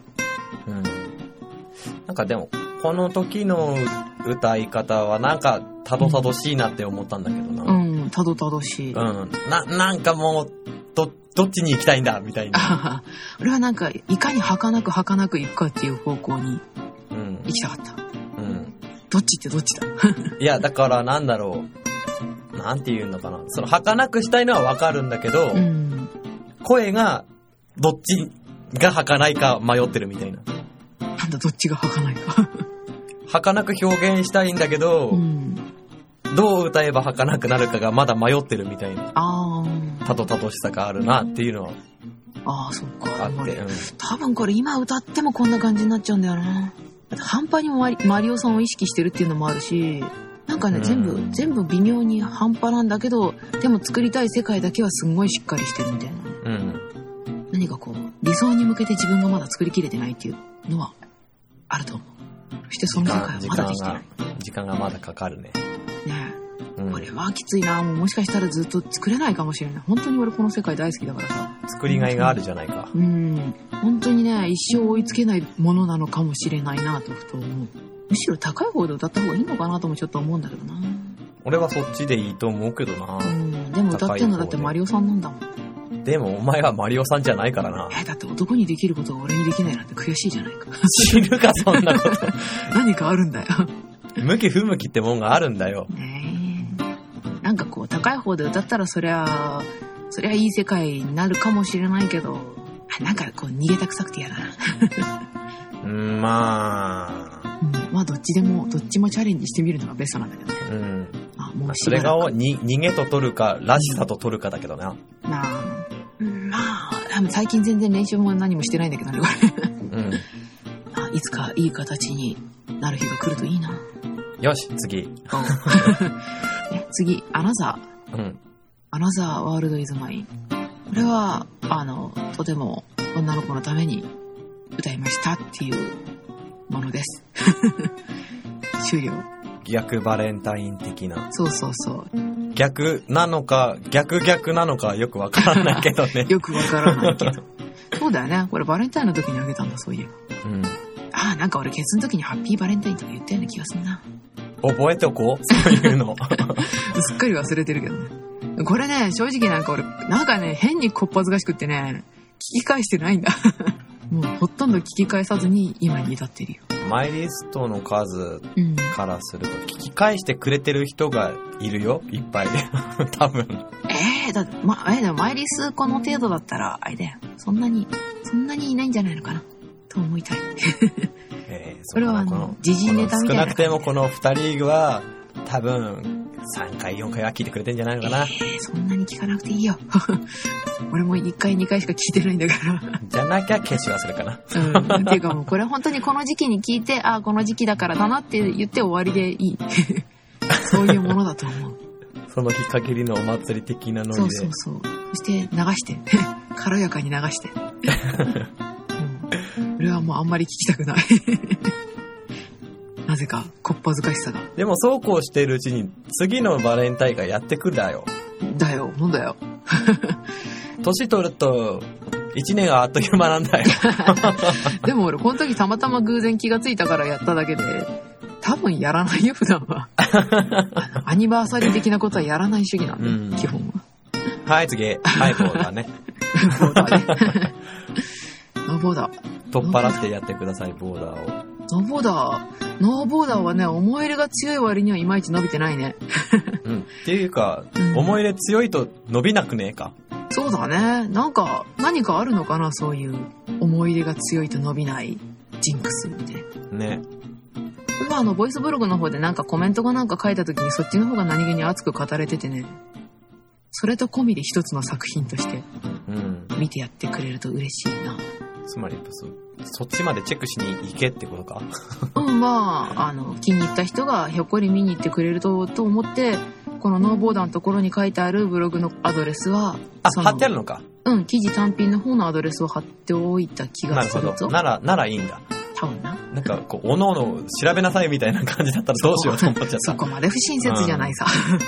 なんかでもこの時の歌い方はなんかたどたどしいなって思ったんだけどな。 たどたどしい。 なんかもうどっちに行きたいんだみたいな。 俺はなんかいかに儚く行くかっていう方向に行きたかった。どっちってどっちだいやだからなんだろう、なんていうのかな、その儚くしたいのはわかるんだけど、声がどっちが儚いか迷ってるみたいな。 なんだどっちが儚いか儚く表現したいんだけど、どう歌えば儚くなるかがまだ迷ってるみたいな。たどたどしさがあるなっていうのはそっか。 あって、 多分これ今歌ってもこんな感じになっちゃうんだよな。半端にもマリオさんを意識してるっていうのもあるし、なんかね、全部微妙に半端なんだけど、でも作りたい世界だけはすんごいしっかりしてるみたいな。何かこう理想に向けて自分がまだ作りきれてないっていうのはあると思う。そしてその世界はまだできてない。 時間がまだかかるね。 これはきついな。もしかしたらずっと作れないかもしれない。本当に俺この世界大好きだからさ。 作りがいがあるじゃないか。 本当にね、一生追いつけないものなのかもしれないなとふと思う。むしろ高い方で歌った方がいいのかなともちょっと思うんだけどな。 俺はそっちでいいと思うけどな。 でも歌ってんのだってマリオさんなんだもん。 でもお前はマリオさんじゃないからな。 だって男にできることが俺にできないなんて悔しいじゃないか。 知るかそんなこと何かあるんだよ。 向き不向きってもんがあるんだよ。 なんかこう高い方で歌ったらそりゃいい世界になるかもしれないけど、なんかこう逃げたくさくて嫌だな。まあどっちもチャレンジしてみるのがベストなんだけどね。もうそれが逃げと取るからしさと取るかだけどな。 最近全然練習も何もしてないんだけどねこれ。いつかいい形になる日が来るといいな。 よし、次。 次、アナザー。 うん。 アナザーワールドイズマイン。これは、とても女の子のために歌いましたっていうものです。終了。 逆バレンタイン的な。 そうそうそう。 逆なのか、逆なのかよくわからないけどね。 よくわからないけど。そうだよね。これバレンタインの時にあげたんだ、そういえば。 うん。 なんか俺ケツの時にハッピーバレンタインとか言ったような気がするな。 覚えておこう、そういうの。 すっかり忘れてるけどね。これね、正直なんか俺、なんかね、変にこっぱずかしくってね、聞き返してないんだ。もうほとんど聞き返さずに今に至ってるよ。 マイリストの数からすると、聞き返してくれてる人がいるよ、いっぱい。多分。 だって、でもマイリスこの程度だったら、あれだよ。そんなにいないんじゃないのかな、と思いたい。それは時事ネタみたいな。 少なくてもこの2人は、多分、3回4回は聞いてくれてんじゃないのかな。 そんなに聞かなくていいよ。俺も1回2回しか聞いてないんだから。 じゃなきゃ消し忘れかな。 っていうかもうこれ本当にこの時期に聞いて、この時期だからだなって言って終わりでいい。そういうものだと思う。 その日限りのお祭り的なノリで。 そう。そして流して。軽やかに流して。俺はもうあんまり聞きたくない。なぜか、こっぱずかしさが。 でもそうこうしているうちに、次のバレンタインがやってくるだよ。 ほんだよ。 年取ると、1年があっという間なんだよ。 でも俺、この時たまたま偶然気がついたからやっただけで、多分やらないよ、普段は。アニバーサリー的なことはやらない主義なんで、基本は。 はい、次。はい、ボーダーね。 ボーダーね。ボーダー。 取っ払ってやってください、ボーダーを。 ノーボーダーはね、思い入れが強い割にはいまいち伸びてないね。 っていうか、思い入れ強いと伸びなくねえか。 そうだね。なんか、何かあるのかな、そういう思い入れが強いと伸びないジンクスみたいな。 ね。 これはボイスブログの方でなんかコメントがなんか書いた時にそっちの方が何気に熱く語れててね。それと込みで一つの作品として見てやってくれると嬉しいな。 つまりそっちまでチェックしに行けってことか。 気に入った人がひょっこり見に行ってくれると思って、このノーボーダーのところに書いてあるブログのアドレスは、 貼ってあるのか。 記事単品の方のアドレスを貼っておいた気がするぞ。 なるほど。ならいいんだ。 多分な。 なんかおのおの調べなさいみたいな感じだったらどうしようと思っちゃった。 そこまで不親切じゃないさ。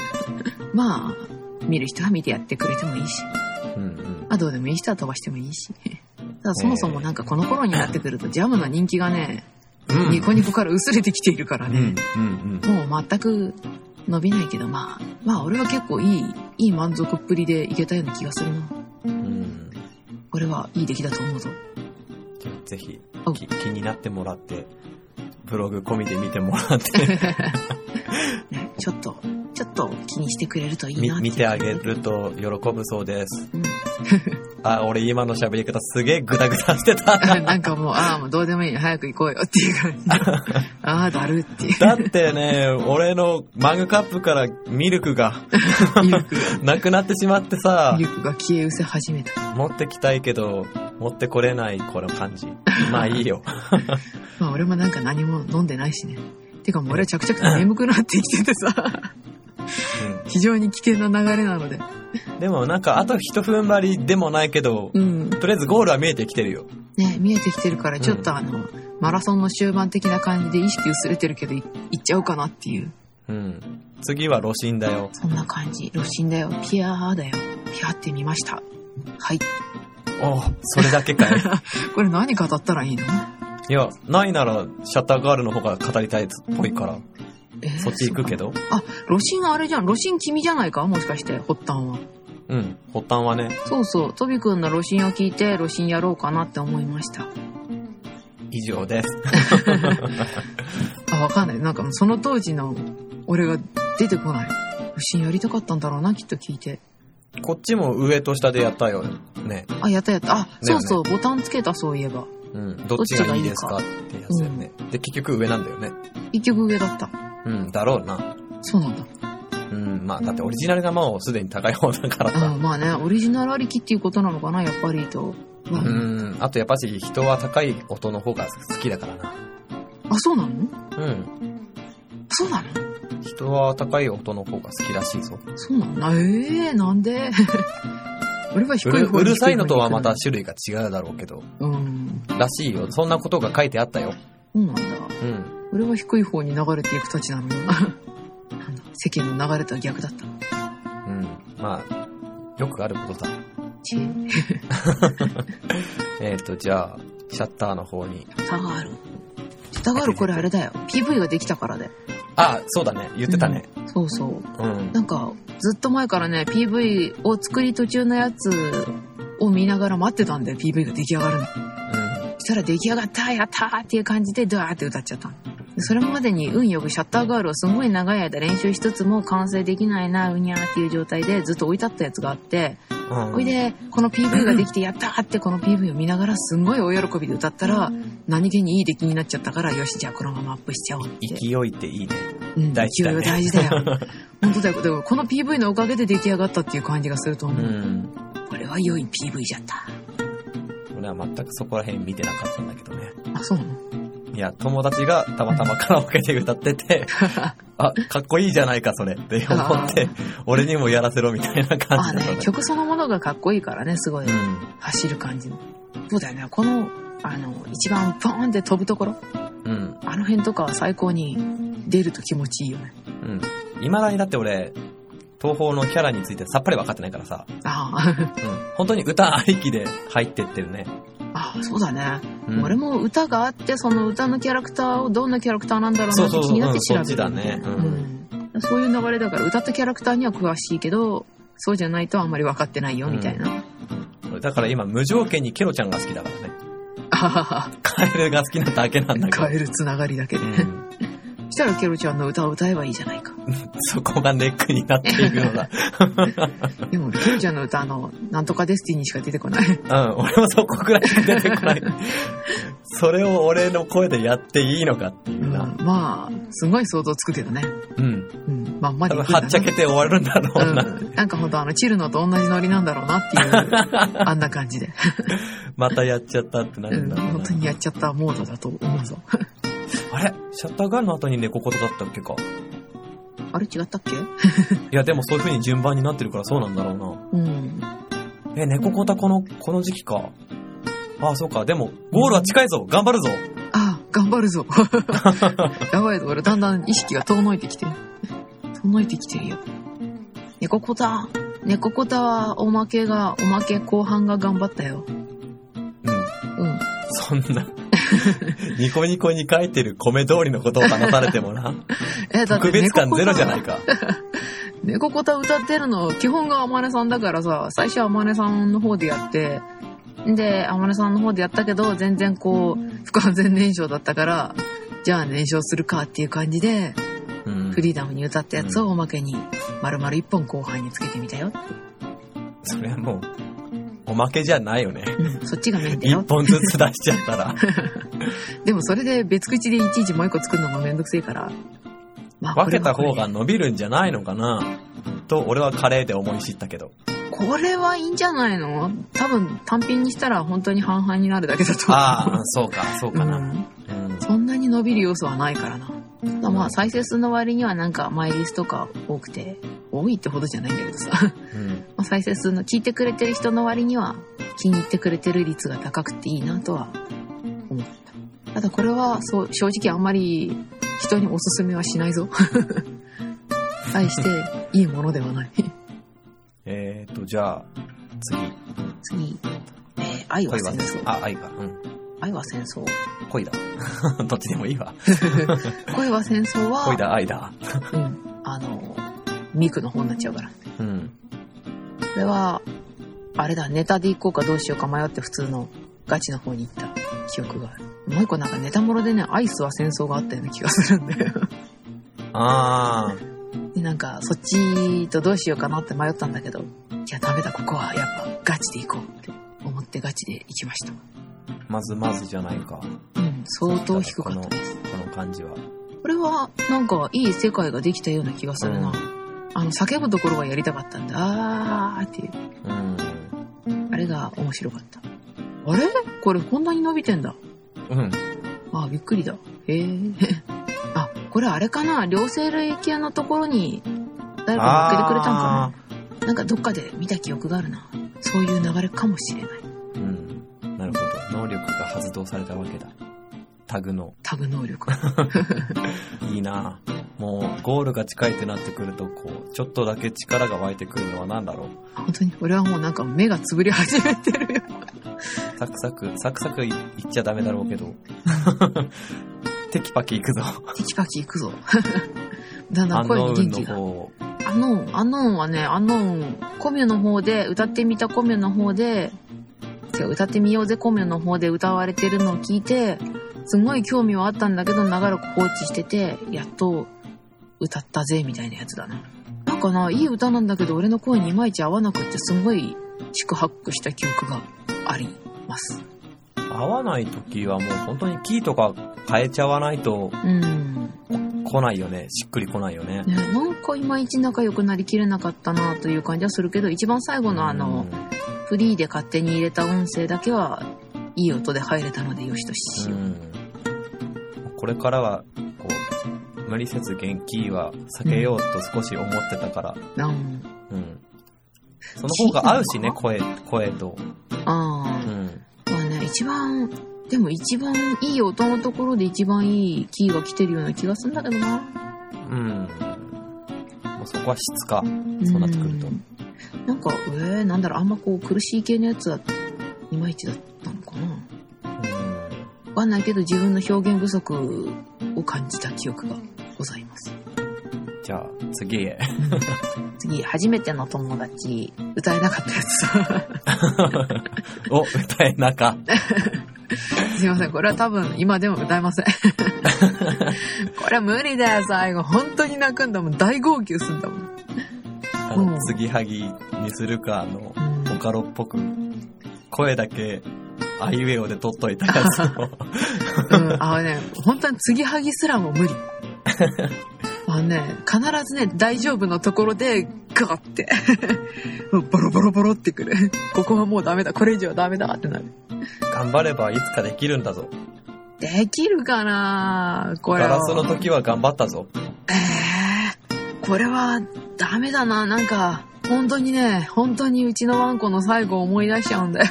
見る人は見てやってくれてもいいし。どうでもいい人は飛ばしてもいいし。ただそもそもなんかこの頃になってくるとジャムの人気がね、ニコニコから薄れてきているからね、もう全く伸びないけど、俺は結構いい満足っぷりでいけたような気がするな。これはいい出来だと思うぞ。 ぜひ気になってもらって、ブログ込みで見てもらって、 ね、ちょっと気にしてくれるといいなって。 見てあげると喜ぶそうです。俺今の喋り方すげえグダグダしてた。 なんかもうどうでもいい、早く行こうよっていう感じ。だるっていう。 だってね、俺のマグカップからミルクがなくなってしまってさ。 ミルクが消え失せ始めた。 持ってきたいけど持ってこれないこの感じ。まあいいよ。 俺もなんか何も飲んでないしね。てかもう俺は着々と眠くなってきててさ。非常に危険な流れなので。 でもなんかあと一踏ん張りでもないけど、とりあえずゴールは見えてきてるよ。 ね、見えてきてるからちょっとマラソンの終盤的な感じで意識薄れてるけど行っちゃうかなっていう。 次は露心だよ。 そんな感じ。露心だよ。ピアーだよ。ピアーって見ました。はい。 それだけかい。 これ何語ったらいいの？ いや、ないならシャッターガールの方が語りたいっぽいから。そっち行くけど。 露心あれじゃん。露心君じゃないか、もしかして発端は。 発端はね。 そうトビくんの露心を聞いて露心やろうかなって思いました。 以上です。 わかんない。なんかその当時の俺が出てこない。露心やりたかったんだろうな、きっと聞いて。 こっちも上と下でやったよね。 やった。そう、ボタンつけた、そういえば。 どっちがいいですかってやつだよね。で、結局上なんだよね。 結局上だった。 だろうな。 そうなんだ。 だってオリジナルがもうすでに高い方だからさ。 オリジナルありきっていうことなのかな、やっぱりと。 あとやっぱし人は高い音の方が好きだからな。 そうなの？ そうなの？ 人は高い音の方が好きらしいぞ。 そうなんだ。なんで俺は低い方にうるさいのとはまた種類が違うだろうけど。 うん。 らしいよ。そんなことが書いてあったよ。 そうなんだ。 うん。 俺は低い方に流れていくたちなのよ。なんだ、世間の流れとは逆だった。 うん。まあ、よくあることだ。じゃあ、シャッターの方に。 シャッターガールこれあれだよ。PV ができたからで。 あ、そうだね。言ってたね。 そうそう。 うん。 なんか、ずっと前からね、PV を作り途中のやつを見ながら待ってたんだよ。PV が出来上がるの。そしたら出来上がったやったーっていう感じでドワーって歌っちゃったの。それまでに運よくシャッターガールをすごい長い間練習しつつも完成できないな、うにゃーっていう状態でずっと置いてあったやつがあって、おいで、この PV ができてやったーってこの PV を見ながらすんごい大喜びで歌ったら、何気にいい出来になっちゃったから、よし、じゃあこのままアップしちゃおうって。 勢いっていいね。 うん、 大事だね。 勢いは大事だよ。本当だよ。だからこの PV のおかげで出来上がったっていう感じがすると思う。これは良い PV じゃった。 俺は全くそこら辺見てなかったんだけどね。 あ、そうなの？ いや、友達がたまたまカラオケで歌ってて、あ、かっこいいじゃないか、それって思って、俺にもやらせろみたいな感じだったね。 曲そのものがかっこいいからね、すごい、走る感じの。そうだよね、この、一番ポーンって飛ぶところ、あの辺とかは最高に出ると気持ちいいよね。 未だにだって俺、東宝のキャラについてさっぱり分かってないからさ。本当に歌ありきで入ってってるね。 ああ、そうだね。俺も歌があって、その歌のキャラクターをどんなキャラクターなんだろうなって気になって調べる。 そうだね。 そういう流れだから、歌ったキャラクターには詳しいけど、そうじゃないとあんまり分かってないよ、みたいな。 だから今、無条件にケロちゃんが好きだからね。カエルが好きなだけなんだけど。 カエルつながりだけで。したらケロちゃんの歌を歌えばいいじゃないか。 そこがネックになっていくのだ。 でもケロちゃんの歌なんとかデスティニーしか出てこない。 俺もそこくらいしか出てこない。それを俺の声でやっていいのかっていうな。 まあすごい想像つくけどね。まあまだはっちゃけて終わるんだろうな。 なんかほんとチルノと同じノリなんだろうなっていうあんな感じで。 またやっちゃったってなるんだろうな。 本当にやっちゃったモードだと思うぞ。 あれシャッターガールの後に猫言だったっけか。 あれ違ったっけ？ いやでもそういう風に順番になってるからそうなんだろうな。猫言この時期か。あ、そうか。でもゴールは近いぞ。頑張るぞ。 頑張るぞ。やばいぞ。俺だんだん意識が遠のいてきてる。よ。猫言はおまけ後半が頑張ったよ。 そんな。ニコニコに書いてる米通りのことを話されてもな。特別感ゼロじゃないか。 猫言歌ってるの、基本があまねさんだからさ、最初はあまねさんの方でやって、で、あまねさんの方でやったけど、全然不完全燃焼だったから、じゃあ燃焼するかっていう感じで、フリーダムに歌ったやつをおまけに、丸々一本後半につけてみたよ。 それはもう、おまけじゃないよね。 そっちがメインだよ。 一本ずつ出しちゃったら。 でもそれで別口でいちいちもう一個作るのもめんどくせえから。 分けた方が伸びるんじゃないのかなと、俺はカレーで思い知ったけど。 これはいいんじゃないの？多分単品にしたら本当に半々になるだけだと思う。 そうかな。 そんなに伸びる要素はないからな。まあ再生数の割にはなんかマイリスとか多くて、多いってほどじゃないんだけどさ。再生数の聞いてくれてる人の割には気に入ってくれてる率が高くていいなとは思った。ただこれは正直あんまり人におすすめはしないぞ。対していいものではない。 じゃあ次、愛は戦争。 愛か。 愛は戦争。 恋だ。どっちでもいいわ。 恋は戦争は。 恋だ、愛だ。 ミクの方になっちゃうから。これは、あれだ、ネタで行こうかどうしようか迷って普通のガチの方に行った記憶がある。もう一個なんかネタもろでね、アイスは戦争があったような気がするんだよ。で、なんか、そっちとどうしようかなって迷ったんだけど、いや、ダメだ、ここはやっぱガチで行こうって思ってガチで行きました。 まずじゃないか。 相当低かったです。 この感じは。 これは、なんか、いい世界ができたような気がするな。叫ぶところがやりたかったんだ。っていう。あれが面白かった。あれ？これこんなに伸びてんだ。 びっくりだ。 へえ。 これあれかな、両生類系のところに誰か乗っけてくれたんかな。なんかどっかで見た記憶があるな。そういう流れかもしれない。 うん。なるほど。能力が発動されたわけだ。タグ能力。いいな。もうゴールが近いってなってくると、こうちょっとだけ力が湧いてくるのは何だろう。 本当に俺はもうなんか目がつぶり始めてるよ。 サクサクいっちゃダメだろうけど。テキパキいくぞ。だんだん声に元気が。アノンはね、コミュの方で、歌ってみたコミュの方で、歌ってみようぜコミュの方で歌われてるのを聞いて、すごい興味はあったんだけど、長らく放置してて、やっと歌ったぜみたいなやつだな。なんかな、いい歌なんだけど、俺の声にいまいち合わなくって、すごい四苦八苦した記憶があります。 合わない時はもう本当にキーとか変えちゃわないと、来ないよね。しっくり来ないよね。 なんかいまいち仲良くなりきれなかったなという感じはするけど、一番最後のフリーで勝手に入れた音声だけはいい音で入れたのでよしとしよう。 これからはこう無理せず元気は避けようと少し思ってたから、その方が合うしね、声と。まあね、一番いい音のところで一番いいキーが来てるような気がするんだけどな。もうそこは質か、そうなってくると。 なんかなんだろう、あんまこう苦しい系のやつはいまいちだったのかな。わかんないけど自分の表現不足を感じた記憶がございます。 じゃあ次へ。 次、初めての友達、歌えなかったやつ。 お、歌えなかった。 すいません、これは多分今でも歌えません。これは無理だよ、最後。本当に泣くんだもん。大号泣すんだもん。 継ぎはぎにするか、ボカロっぽく、声だけ、あいうえおで撮っといたやつを。本当に継ぎはぎすらも無理。必ずね、大丈夫のところで、ガーって、ボロボロボロってくる。ここはもうダメだ、これ以上はダメだってなる。 頑張ればいつかできるんだぞ。 できるかな、これは。 ガラスの時は頑張ったぞ。 これはダメだな。なんか本当にうちのワンコの最後を思い出しちゃうんだよ。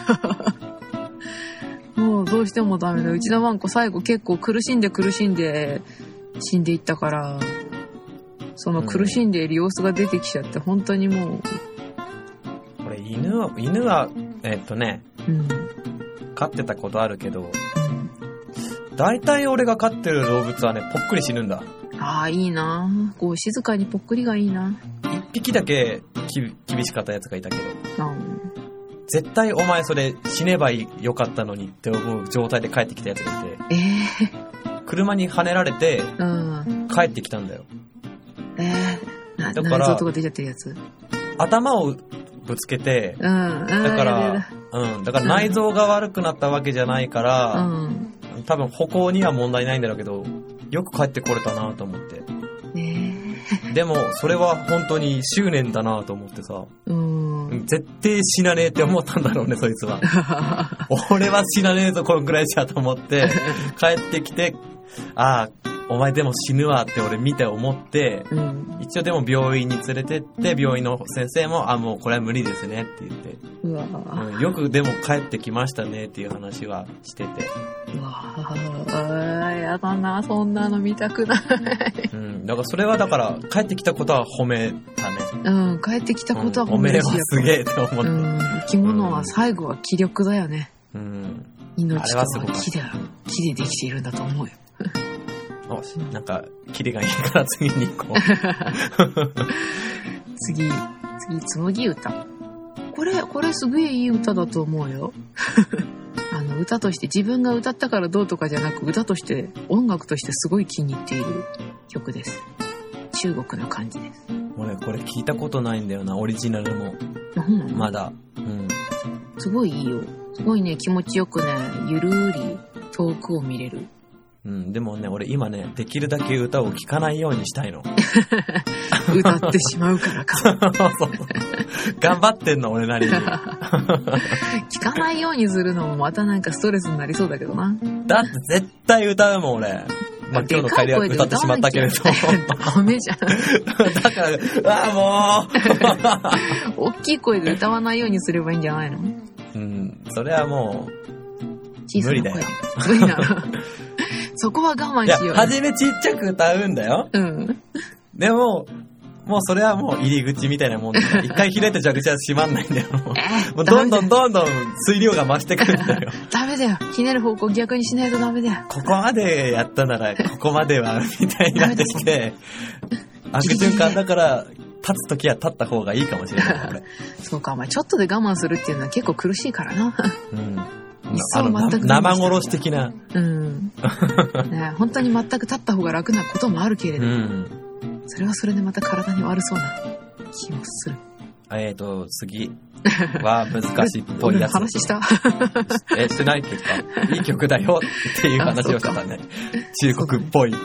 もうどうしてもダメだ。うちのワンコ最後結構苦しんで死んでいったから、その苦しんでいる様子が出てきちゃって、本当にもう。 これ犬は飼ってたことあるけど、大体俺が飼ってる動物はね、ぽっくり死ぬんだ。 ああ、いいな。こう静かにぽっくりがいいな。 一匹だけ厳しかったやつがいたけど、絶対お前それ死ねばよかったのにって思う状態で帰ってきたやつがいて、車にはねられて帰ってきたんだよ。 だから内臓とか出ちゃってるやつ。 頭をぶつけて、だから内臓が悪くなったわけじゃないから、多分歩行には問題ないんだろうけど、よく帰ってこれたなと思って。でもそれは本当に執念だなと思ってさ、絶対死なねえって思ったんだろうね、そいつは。俺は死なねえぞこのくらいじゃと思って帰ってきて、お前でも死ぬわって俺見て思って、一応でも病院に連れてって、病院の先生ももうこれは無理ですねって言って、よくでも帰ってきましたねっていう話はしてて、 やだな、そんなの見たくない。 だからそれは帰ってきたことは褒めたね。 帰ってきたことは褒めるし、 おめえはすげえって思った。 生き物は最後は気力だよね。命とは木でできているんだと思うよ。 なんかキレがいいから次に行こう。 次紬歌。これすげえいい歌だと思うよ。歌として自分が歌ったからどうとかじゃなく、歌として音楽としてすごい気に入っている曲です。中国の感じです。 俺これ聞いたことないんだよな、オリジナルも。まだ。 すごいいいよ。すごいね、気持ちよくね、ゆるり遠くを見れる。 でもね、俺今ね、できるだけ歌を聴かないようにしたいの。 歌ってしまうからか。 そう頑張ってんの、俺なりに。 聴かないようにするのもまたなんかストレスになりそうだけどな。 だって絶対歌うもん、俺。 まあ、今日の帰りは歌ってしまったけれど。 ダメじゃん。 だから、もう。大きい声で歌わないようにすればいいんじゃないの？ うん、それはもう、無理だよ。 無理なの。そこは我慢しよう。 いや、初めちっちゃく歌うんだよ。 うん。 でも、もうそれはもう入り口みたいなもんだよ。一回開いて蛇口は閉まんないんだよ。もうどんどん水量が増してくるんだよ。 ダメだよ。ひねる方向逆にしないとダメだよ。 ここまでやったなら、ここまでは、みたいになってきて、悪循環だから、立つときは立った方がいいかもしれない、俺。 そうか、お前ちょっとで我慢するっていうのは結構苦しいからな。 うん。 生殺し的な。 うん。ね、本当に全く立った方が楽なこともあるけれど、うん、それはそれでまた体に悪そうな気もする。 次は難しいっぽいやつ。 話した？ してないっていうか、いい曲だよっていう話をしたね。中国っぽいって。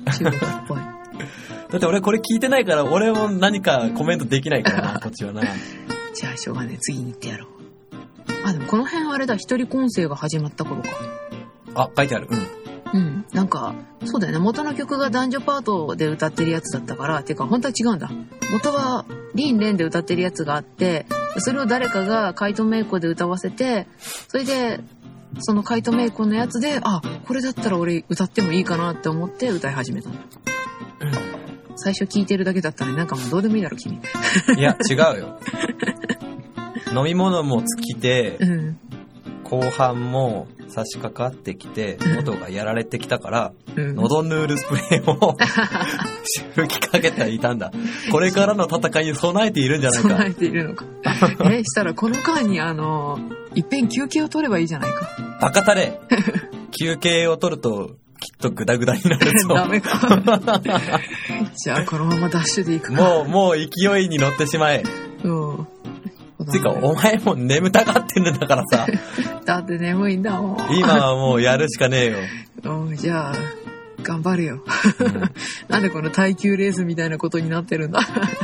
中国っぽい。 だって俺これ聞いてないから、俺も何かコメントできないからな、こっちはな。 じゃあしょうがねえ、次に行ってやろう。あ、でもこの辺あれだ、一人混声が始まった頃か。 あ、書いてある。うん。 うん。なんか、そうだよね。元の曲が男女パートで歌ってるやつだったから、てか本当は違うんだ。元はリンレンで歌ってるやつがあって、それを誰かがカイトメイコで歌わせて、それで、そのカイトメイコのやつで、あ、これだったら俺歌ってもいいかなって思って歌い始めたの。最初聞いてるだけだったらなんかもうどうでもいいだろ、君。 いや、違うよ。飲み物も尽きて、うん、後半も差し掛かってきて、喉がやられてきたから、うん、喉ヌールスプレーを吹きかけていたんだ。これからの戦いに備えているんじゃないか。 備えているのか。したらこの間にいっぺん休憩を取ればいいじゃないか。 バカたれ。休憩を取ると、きっとグダグダになるぞ。 ダメか。じゃあこのままダッシュでいくか。 もう勢いに乗ってしまえ。 うん。 てか、お前も眠たがってるんだからさ。 だって眠いんだもん。 今はもうやるしかねえよ。じゃあ、頑張るよ。うん、なんでこの耐久レースみたいなことになってるんだ。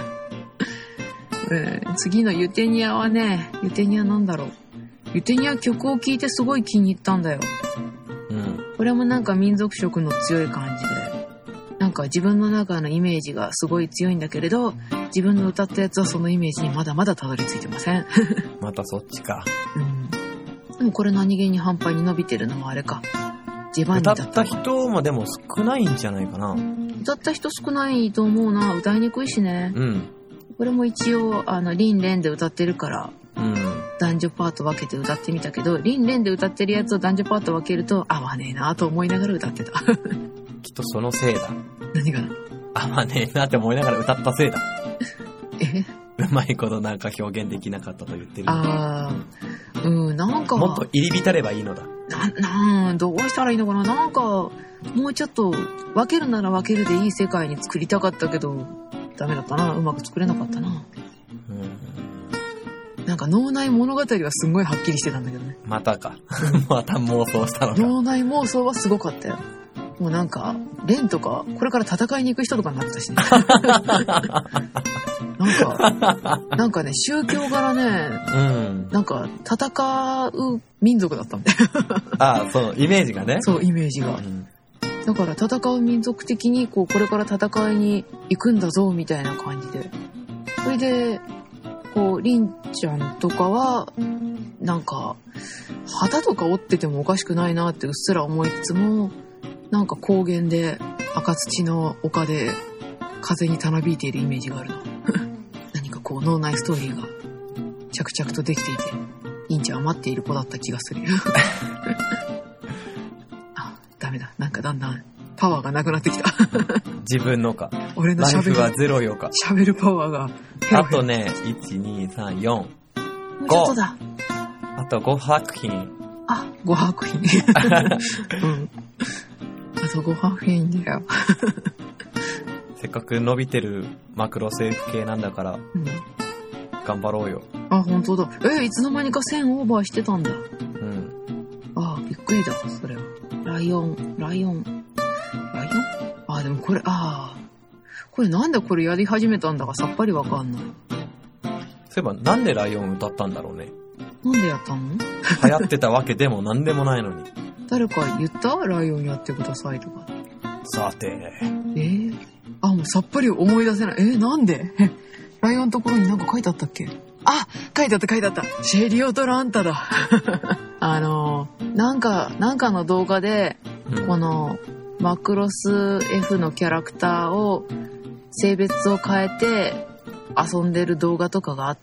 次のユテニアはね、ユテニアなんだろう。ユテニア曲を聴いてすごい気に入ったんだよ。うん。これもなんか民族色の強い感じで。なんか自分の中のイメージがすごい強いんだけれど、自分の歌ったやつはそのイメージにまだまだたどり着いてません。 またそっちか。 うん。でもこれ何気に半端に伸びてるのもあれか。ジバンに歌った人もでも少ないんじゃないかな。 歌った人少ないと思うな。歌いにくいしね。うん。これも一応リンレンで歌ってるから、うん、男女パート分けて歌ってみたけど、リンレンで歌ってるやつを男女パート分けると合わねえなと思いながら歌ってた。 きっとそのせいだ。 何が？ 合わねえなって思いながら歌ったせいだ。 うまいことなんか表現できなかったと言ってる。 ああ、うん、なんかもっと入り浸ればいいのだ。 どうしたらいいのかな。なんかもうちょっと分けるなら分けるでいい世界に作りたかったけどダメだったな。うまく作れなかったな。なんか脳内物語はすんごいはっきりしてたんだけどね。 またか。また妄想したのか。 脳内妄想はすごかったよ。もうなんかレンとかこれから戦いに行く人とかになってたしね。なんかね、宗教柄ね、うん、なんか戦う民族だったんだよ。 ああ、そう、イメージがね。 そう、イメージが。うん、だから戦う民族的にこれから戦いに行くんだぞみたいな感じで。それでリンちゃんとかはなんか旗とか折っててもおかしくないなってうっすら思いつつも、なんか高原で赤土の丘で風にたなびいているイメージがあるの。何か脳内ストーリーが着々とできていて、インちゃんは待っている子だった気がする。あ、ダメだ。なんかだんだんパワーがなくなってきた。 自分のか。 俺の喋る。 ライフはゼロよか。 喋るパワーがヘロヘロ。あとね、1、2、3、4。 もうちょっとだ。 あと5作品。 あ、5作品。うん。あと5作品だよ。 せっかく伸びてるマクロセーフ系なんだから、うん、頑張ろうよ。 あ、本当だ。いつの間にか1000オーバーしてたんだ。うん。あ、びっくりだ、それは。ライオン。あ、でもこれなんでこれやり始めたんだかさっぱりわかんない。 そういえばなんでライオン歌ったんだろうね。 なんでやったの？ 流行ってたわけでもなんでもないのに。 誰か言った？ライオンやってくださいとか。 さて。 もうさっぱり思い出せない。なんでライオンのところになんか書いてあったっけ？書いてあった。シェリオとランタだ。なんかの動画で、このマクロス F のキャラクターを性別を変えて遊んでる動画とかがあって、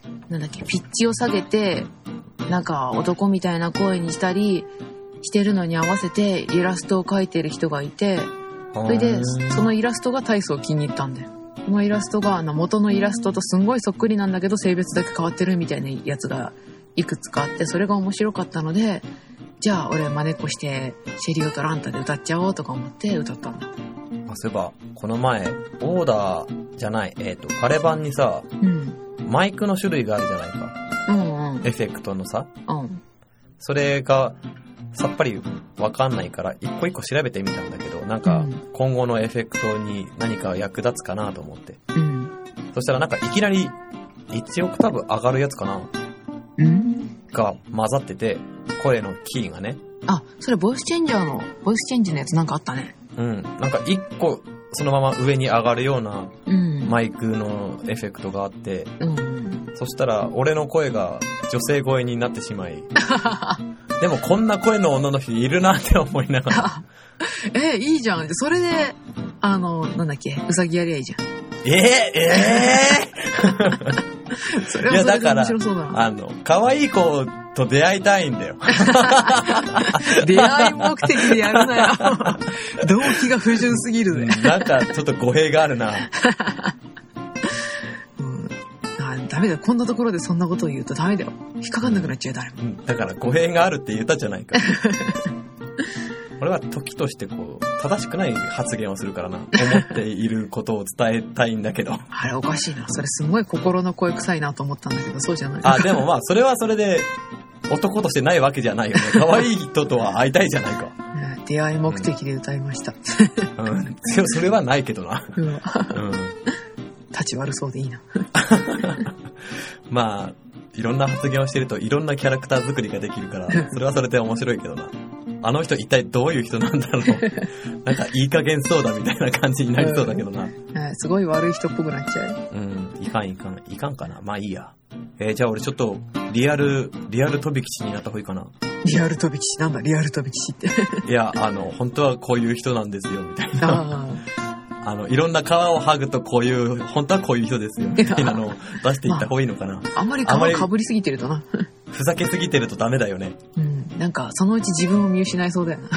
なんだっけ、ピッチを下げて、なんか男みたいな声にしたりしてるのに合わせてイラストを描いてる人がいて、それでそのイラストが大層気に入ったんだよ。このイラストが元のイラストとすんごいそっくりなんだけど性別だけ変わってるみたいなやつがいくつかあって、それが面白かったので、じゃあ俺真似っこしてシェリオとランタで歌っちゃおうとか思って歌ったんだ。 そういえばこの前オーダーじゃないカレ版にさ、マイクの種類があるじゃないか。エフェクトのさ、それがさっぱりわかんないから一個一個調べてみたんだけど、なんか今後のエフェクトに何か役立つかなと思って、そしたらなんかいきなり1オクターブ上がるやつかな、が混ざってて、声のキーがね。 それボイスチェンジのやつなんかあったね。 なんか1個そのまま上に上がるようなマイクのエフェクトがあって、そしたら俺の声が女性声になってしまいでもこんな声の女の人いるなって思いながらいいじゃん。それでなんだっけ、うさぎやりゃいいじゃん。それはそれで面白そうだな。 可愛い子と出会いたいんだよ。 出会い目的でやるなよ。動機が不純すぎるね。 なんかちょっと語弊があるな。 ダメだよ。こんなところでそんなことを言うとダメだよ。引っかかんなくなっちゃう、誰も。 だから語弊があるって言ったじゃないか。俺は時として正しくない発言をするからな。思っていることを伝えたいんだけど。 あれおかしいな。それすごい心の声臭いなと思ったんだけど、そうじゃない。 でもまあそれはそれで男としてないわけじゃないよね。可愛い人とは会いたいじゃないか。 出会い目的で歌いました。 それはないけどな。 立ち悪そうでいいな。 まあいろんな発言をしてるといろんなキャラクター作りができるから、それはそれで面白いけどな。あの人一体どういう人なんだろう。なんかいい加減そうだみたいな感じになりそうだけどな。 すごい悪い人っぽくなっちゃう。 いかんかな。まあいいや。じゃあ俺ちょっとリアル飛び吉になった方がいいかな。 リアル飛び吉なんだ、リアル飛び吉って。 いや、本当はこういう人なんですよみたいな。いろんな皮を剥ぐと本当はこういう人ですよみたいなのを出していった方がいいのかな。 あんまり皮かぶりすぎてるとな。 ふざけすぎてるとダメだよね。 なんかそのうち自分を見失いそうだよな。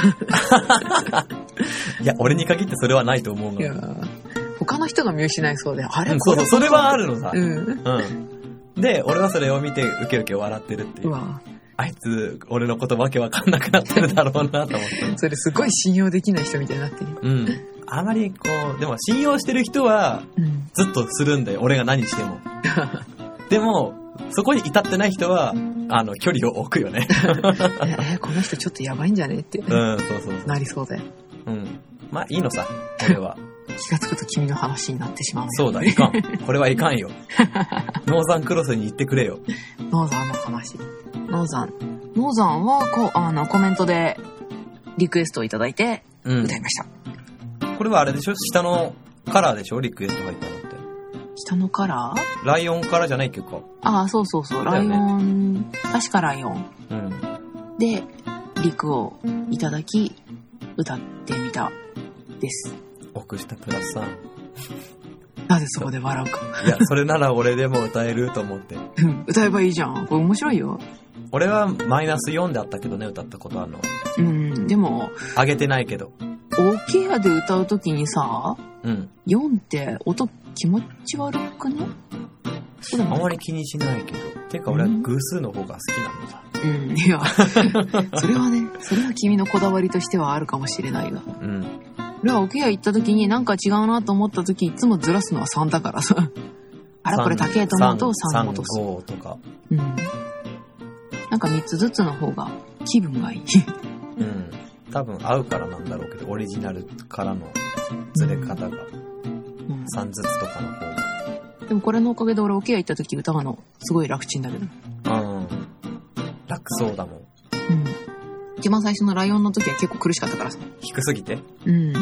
いや、俺に限ってそれはないと思うの。いや、 他の人が見失いそうで、あれ、 そう、それはあるのさ。で、俺はそれを見てウケウケ笑ってるっていう。あいつ俺のことわけわかんなくなってるだろうなと思って。 それすごい信用できない人みたいになってる。 あまりでも信用してる人はずっとするんだよ、俺が何しても。でもそこに至ってない人は距離を置くよね。 この人ちょっとやばいんじゃねって、 そうなりそうだよ。 まあいいのさ、俺は。 気がつくと君の話になってしまう、ね。 そうだ、いかん。これはいかんよ。ノーザンクロスに行ってくれよ。 ノーザンの話。ノーザンはコメントでリクエストをいただいて歌いました。 これはあれでしょ、下のカラーでしょ、リクエスト入ったのって。 下のカラー？ ライオンカラーじゃないっけか。 そう、ライオン、確かライオン。で、リクをいただき、歌ってみたです。 奥下プラスさん。 なぜそこで笑うか。 いや、それなら俺でも歌えると思って。 歌えばいいじゃん。これ面白いよ。 俺はマイナス4であったけどね、歌ったことあるの。 でも。 上げてないけど。 大きい部屋で歌うときにさ、4って音気持ち悪くね？ あまり気にしないけど。てか俺は偶数の方が好きなのさ。 いや、それは君のこだわりとしてはあるかもしれないが。俺は大きい部屋行ったときになんか違うなと思ったとき、いつもずらすのは3だからさ。あら、これ高えと思うと3落とす。 5とか。 なんか3つずつの方が気分がいい。 多分合うからなんだろうけど、オリジナルからのずれ方が、3ずつとかの方が。 でもこれのおかげで俺、オケア行った時歌うのすごい楽ちんだけど。 楽そうだもん。 一番最初のライオンの時は結構苦しかったからさ。 低すぎて？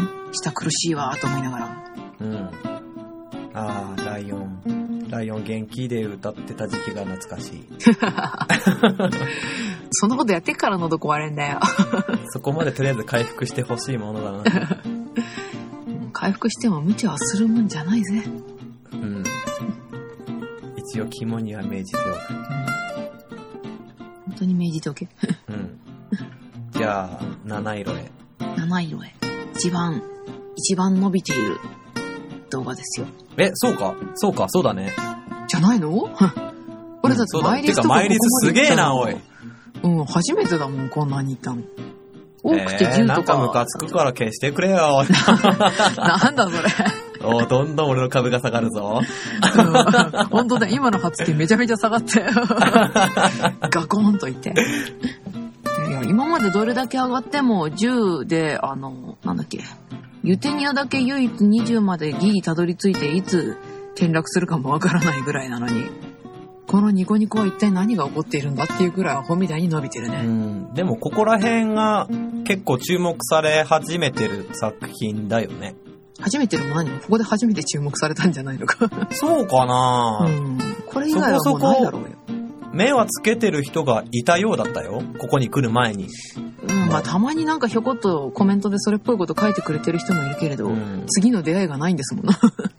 た苦しいわと思いながら。 うん。ああ、ライオン元気で歌ってた時期が懐かしい。 そんなことやってから喉壊れんだよ。 そこまでとりあえず回復してほしいものだな。 回復しても無茶はするもんじゃないぜ。 うん。一応肝には銘じておく。 本当に銘じておけ。 うん。じゃあ7色へ。 7色へ。一番伸びている動画ですよ。 そうだね。 じゃないの？俺だってマイリスとかマイリスすげえな、おい。 うん、初めてだもん、こんなに行ったの。多くて10とか。 なんかムカつくから消してくれよ。 なんだそれ。 どんどん俺の株が下がるぞ。 本当だ、今の発言めちゃめちゃ下がったよ。ガコンと言って。いや、今までどれだけ上がっても10で、なんだっけ。ユテニアだけ唯一20までギリたどり着いていつ転落するかもわからないぐらいなのに、このニコニコは一体何が起こっているんだっていうくらいアホみたいに伸びてるね。 うん。でもここら辺が結構注目され始めてる作品だよね。 初めてるも何もここで初めて注目されたんじゃないのか。 そうかな。 うん。これ以外はもうないだろうよ。 目はつけてる人がいたようだったよ。ここに来る前に。 うん、まあたまになんかひょこっとコメントでそれっぽいこと書いてくれてる人もいるけれど、次の出会いがないんですもんな。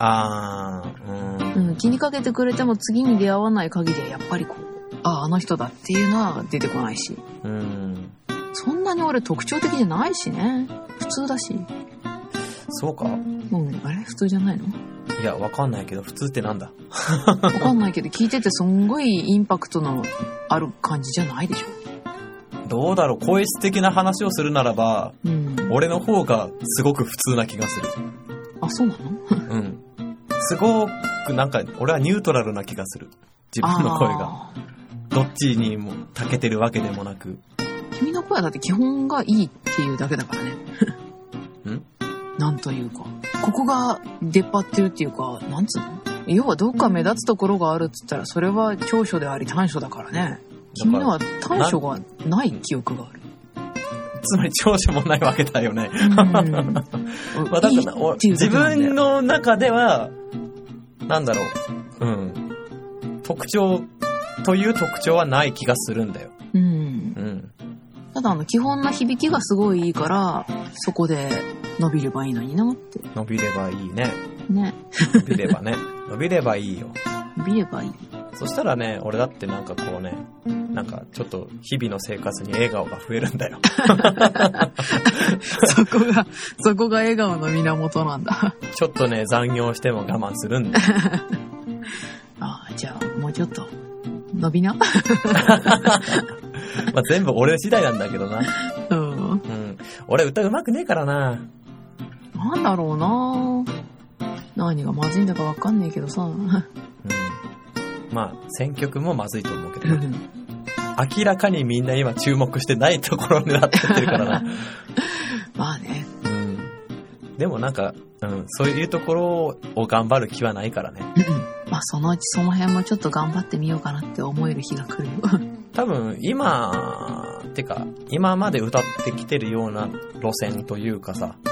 気にかけてくれても次に出会わない限りはやっぱりこう、あの人だっていうのは出てこないし。そんなに俺特徴的じゃないしね。普通だし。 そうか？ あれ普通じゃないの？ いや、わかんないけど、普通ってなんだ？ わかんないけど、聞いててすんごいインパクトのある感じじゃないでしょ。 どうだろう、声質的な話をするならば、俺の方がすごく普通な気がする。 あ、そうなの？ うん。すごくなんか、俺はニュートラルな気がする。自分の声が。どっちにも長けてるわけでもなく。 君の声はだって基本がいいっていうだけだからね。なんというか。ここが出っ張ってるっていうか、なんつうの？要はどっか目立つところがあるっつったら、それは長所であり短所だからね。君のは短所がない記憶がある。 つまり長所もないわけだよね。まあ、だから自分の中では、なんだろう、特徴という特徴はない気がするんだよ。ただ基本の響きがすごいいいから、そこで伸びればいいのになって。伸びればいいね。ね。伸びればね。伸びればいいよ。伸びればいい。そしたらね、俺だってなんかこうね、なんかちょっと日々の生活に笑顔が増えるんだよ。そこが笑顔の源なんだ。ちょっとね、残業しても我慢するんだよ。じゃあもうちょっと伸びな。まあ全部俺次第なんだけどな。俺歌うまくねえからな。なんだろうな。何がまずいんだかわかんねえけどさ。まあ選曲もまずいと思うけど。明らかにみんな今注目してないところを狙ってってるからな。まあね。でもなんか、そういうところを頑張る気はないからね。まあそのうちその辺もちょっと頑張ってみようかなって思える日が来るよ。多分今まで歌ってきてるような路線というかさ、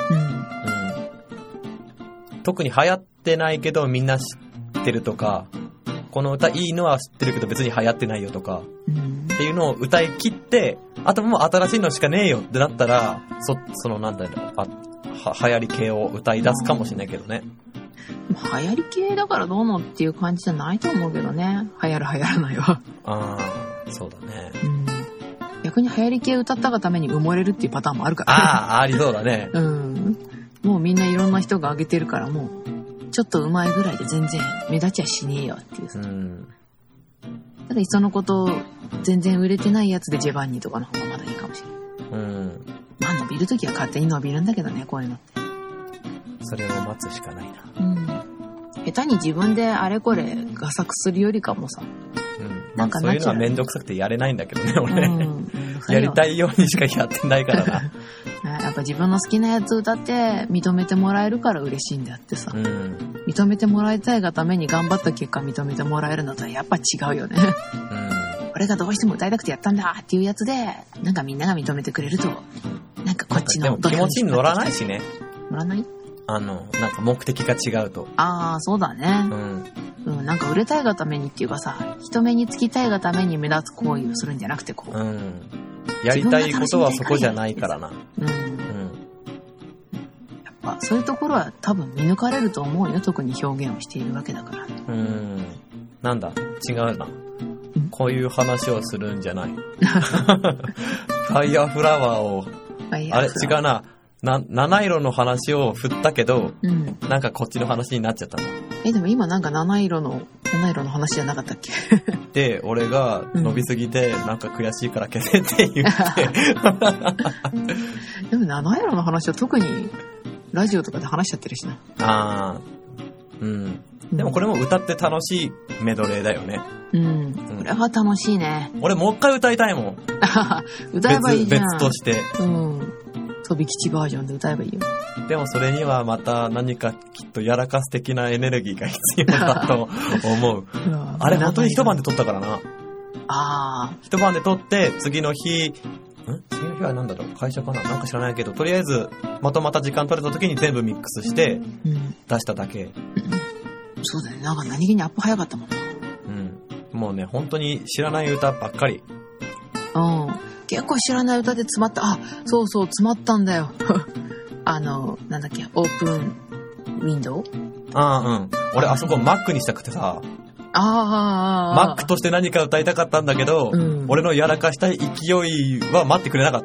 特に流行ってないけどみんな知ってるとか、この歌いいのは知ってるけど別に流行ってないよとか、っていうのを歌い切って、あともう新しいのしかねえよってなったら、そのなんだろう、流行り系を歌い出すかもしれないけどね。流行り系だからどうのっていう感じじゃないと思うけどね。流行らないわ。そうだね。逆に流行り系歌ったがために埋もれるっていうパターンもあるから。ありそうだね。もうみんないろんな人が上げてるから、もうちょっと上手いぐらいで全然目立ちはしねえよっていう。ただいっそのこと全然売れてないやつでジェバンニとかの方がまだいいかもしれない。まあ伸びるときは勝手に伸びるんだけどね、こういうのって。それを待つしかないな。下手に自分であれこれ画作するよりかもさ。なんかそういうのはめんどくさくてやれないんだけどね、俺。やりたいようにしかやってないからな。やっぱ自分の好きなやつ歌って認めてもらえるから嬉しいんであってさ。認めてもらいたいがために頑張った結果認めてもらえるのとはやっぱ違うよね。俺がどうしても歌いたくてやったんだっていうやつで、なんかみんなが認めてくれると、なんかこっちのでも気持ちに乗らないしね。 乗らない？ なんか目的が違うと。 ああ、そうだね。 うん。 なんか売れたいがためにっていうかさ、人目につきたいがために目立つ行為をするんじゃなくて、こう。 うん。やりたいことはそこじゃないからな。 うん。やっぱそういうところは多分見抜かれると思うよ。特に表現をしているわけだから。 なんだ、違うな。こういう話をするんじゃない。ファイヤーフラワーを、あれ違うな。七色の話を振ったけど、なんかこっちの話になっちゃったの。 でも今なんか七色の話じゃなかったっけ？ で、俺が伸びすぎて、なんか悔しいから消せって言って。 でも七色の話は特にラジオとかで話しちゃってるしな。 でもこれも歌って楽しいメドレーだよね。 これは楽しいね。 俺もう一回歌いたいもん。 歌えばいいじゃん。 別として。 飛び吉バージョンで歌えばいいよ。 でもそれにはまた何かきっとやらかす的なエネルギーが必要だと思う。あれ本当に一晩で撮ったからな。一晩で撮って次の日は何だろう、会社かな、なんか知らないけど、とりあえずまた時間取れた時に全部ミックスして出しただけ。 そうだね。なんか何気にアップ早かったもんな。 もうね、本当に知らない歌ばっかり。 結構知らない歌で詰まった。そうそう、詰まったんだよ。なんだっけ、オープンウィンドウ？ 俺、あそこ Mac にしたくてさ。Mac として何か歌いたかったんだけど、俺のやらかしたい勢いは待ってくれなかった。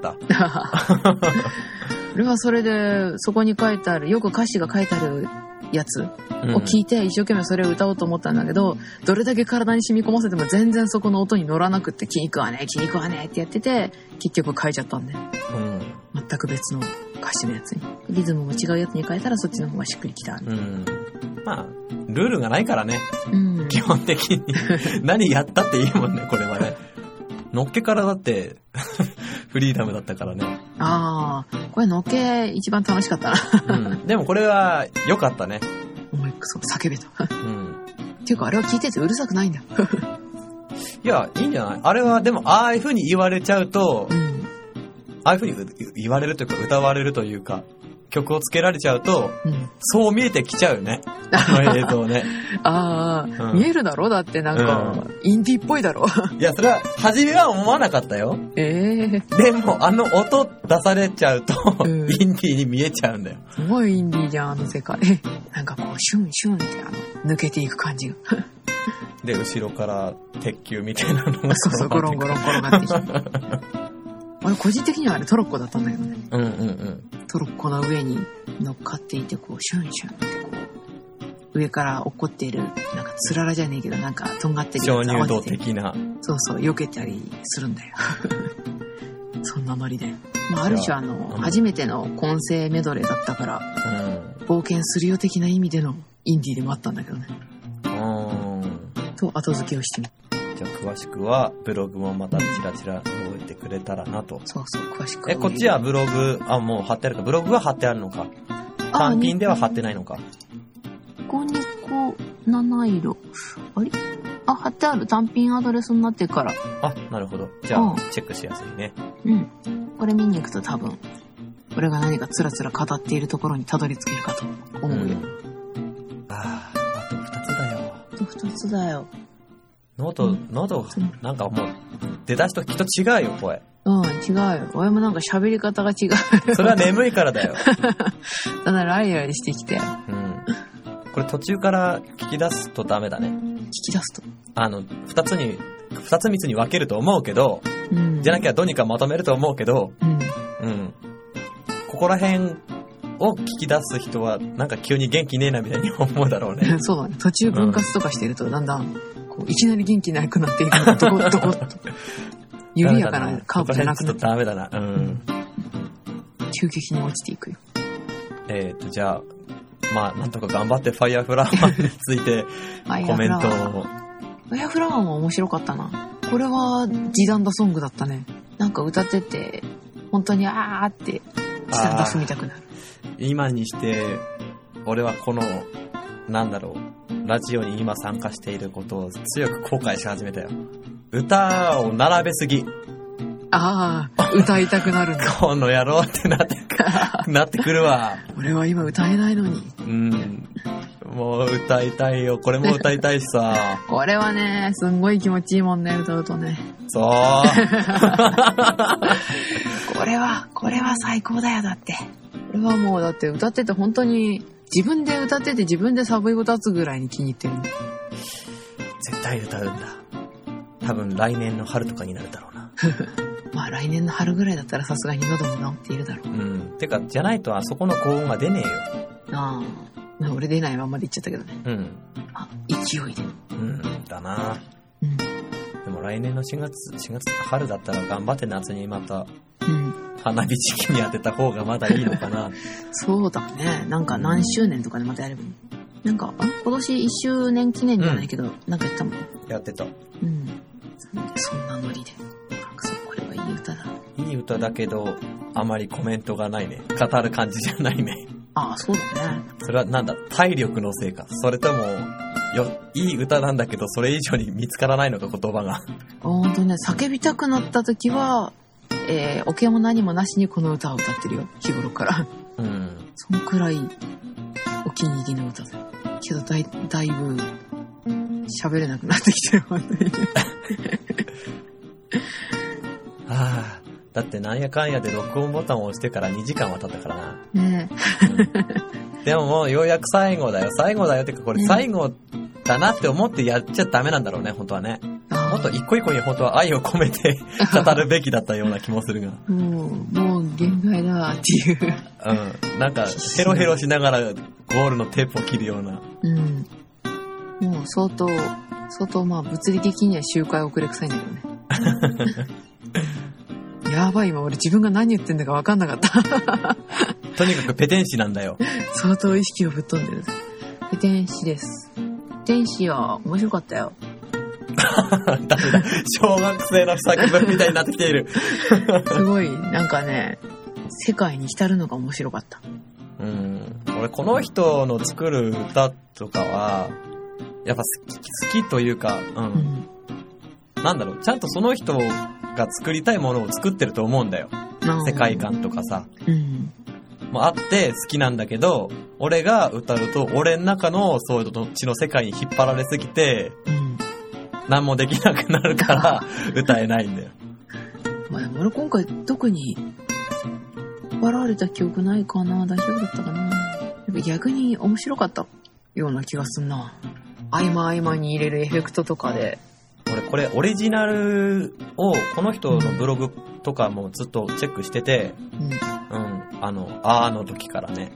俺はそれで、そこに書いてある、よく歌詞が書いてあるやつを聞いて、一生懸命それを歌おうと思ったんだけど、どれだけ体に染み込ませても全然そこの音に乗らなくって、気に食わねえってやってて、結局書いちゃったんで。全く別の歌詞のやつに。リズムも違うやつに変えたらそっちの方がしっくりきた。 まあ、ルールがないからね。基本的に。何やったっていいもんね、これはね。のっけからだってフリーダムだったからね。 これのっけ一番楽しかったな。 でもこれは良かったね。 お前クソ叫べと。っていうかあれは聞いててうるさくないんだ。 いや、いいんじゃない？あれはでもああいう風に言われちゃうと、ああいう風に言われるというか歌われるというか曲をつけられちゃうと、そう見えてきちゃうよね。あの映像ね。 見えるだろ？だってなんか、インディーっぽいだろ？ いや、それは初めは思わなかったよ。でもあの音出されちゃうと、インディーに見えちゃうんだよ。 すごいインディーじゃん、あの世界。なんかこうシュンシュンって抜けていく感じが。 で、後ろから鉄球みたいなのがそうゴロンゴロン転がってきて。俺個人的にはあれトロッコだったんだけどね。トロッコの上に乗っかっていて、こうシュンシュンってこう上から落っこっているなんかつららじゃねえけどなんかとんがってるやつ鍾乳洞的な。そう避けたりするんだよ。そんなノリで。ある種初めての混声メドレーだったから、冒険するよ的な意味でのインディーでもあったんだけどね。と後付けをしてみる。 じゃあ詳しくはブログもまたチラチラ覚えてくれたらなと。 そう詳しく。 こっちはブログもう貼ってあるか。ブログは貼ってあるのか。単品では貼ってないのか。 ここに七色貼ってある。単品アドレスになってから。 なるほど。じゃあチェックしやすいね。 これ見に行くと多分俺が何かつらつら語っているところにたどり着けるかと思うよ。 あと2つだよ。 2つだよ。 喉、なんかもう、出だしときっと違うよ、声。 違うよ。俺もなんか喋り方が違う。 それは眠いからだよ。 だんだんライライしてきて。 これ途中から聞き出すとダメだね。 聞き出すと二つ密に分けると思うけど、じゃなきゃどうにかまとめると思うけど、ここら辺を聞き出す人は、なんか急に元気ねえなみたいに思うだろうね。 そうだね。途中分割とかしてると、だんだん、いきなり元気なくなっていくのがどこっと。緩やかなカーブじゃなくて。 ちょっとダメだな。 急激に落ちていくよ。 じゃあ、なんとか頑張ってファイヤーフラワーについてコメントを。 ファイヤーフラワーも面白かったな。これは時短だソングだったね。なんか歌ってて、本当にーって時短だ踏みたくなる。 今にして、俺はこの、ラジオに今参加していることを強く後悔し始めたよ。歌を並べすぎ。 歌いたくなるんだ。 この野郎ってなってなってくるわ。 俺は今歌えないのに。 うん。もう歌いたいよ。これも歌いたいしさ。 これはね、すんごい気持ちいいもんね、歌うとね。 そう。 これは最高だよ、だって。これはもうだって歌ってて本当に、自分で歌ってて自分でサブイボ立つぐらいに気に入ってる。 絶対歌うんだ。多分来年の春とかになるだろうな。 まあ来年の春ぐらいだったらさすがに喉も治っているだろう。 うん。てか、じゃないとあそこの高音が出ねえよ。 ああ。俺出ないままで言っちゃったけどね。 うん。 あ、勢いで。 うん、だな。 うん。 でも来年の4月春だったら頑張って夏にまた、花火時期に当てた方がまだいいのかな。 そうだね。なんか何周年とかでまたやればいい。なんか、今年1周年記念じゃないけど、なんかやったもん。 やってた。 うん。そんなノリで。これはいい歌だ。 いい歌だけど、あまりコメントがないね。語る感じじゃないね。 ああ、そうだね。 それはなんだ、体力のせいか。それとも、いい歌なんだけど、それ以上に見つからないのか、言葉が。 ほんとね、叫びたくなった時は、お経も何もなしにこの歌を歌ってるよ。日頃から。 うん。 そのくらい、お気に入りの歌だよ。けどだいぶ、喋れなくなってきてる、本当に。 はあ、だってなんやかんやで録音ボタンを押してから2時間は経ったからな。 ねえ。でももうようやく最後だよってかこれ最後だなって思ってやっちゃダメなんだろうね、本当はね。もっと一個一個に本当は愛を込めて語るべきだったような気もするが。 もう限界だっていう。 うん。なんかヘロヘロしながらゴールのテープを切るような。 うん。もう相当まあ物理的には周回遅れ臭いんだけどね。やばい、今俺自分が何言ってんだか分かんなかった。 とにかくペテン師なんだよ。 相当意識をぶっ飛んでる。ペテン師です。ペテン師は面白かったよ。 ダメだ。小学生の作文みたいになってきている。 すごい、なんかね、世界に浸るのが面白かった。 俺この人の作る歌とかは、やっぱ好きというか、なんだろう、ちゃんとその人が作りたいものを作ってると思うんだよ。世界観とかさ。もあって好きなんだけど、俺が歌うと俺の中のそういうどっちの世界に引っ張られすぎて、何もできなくなるから歌えないんだよ。 まあでも俺今回特に引っ張られた記憶ないかな。大丈夫だったかな。逆に面白かったような気がすんな。合間合間に入れるエフェクトとかで。 俺これオリジナルをこの人のブログとかもずっとチェックしてて、の時からね。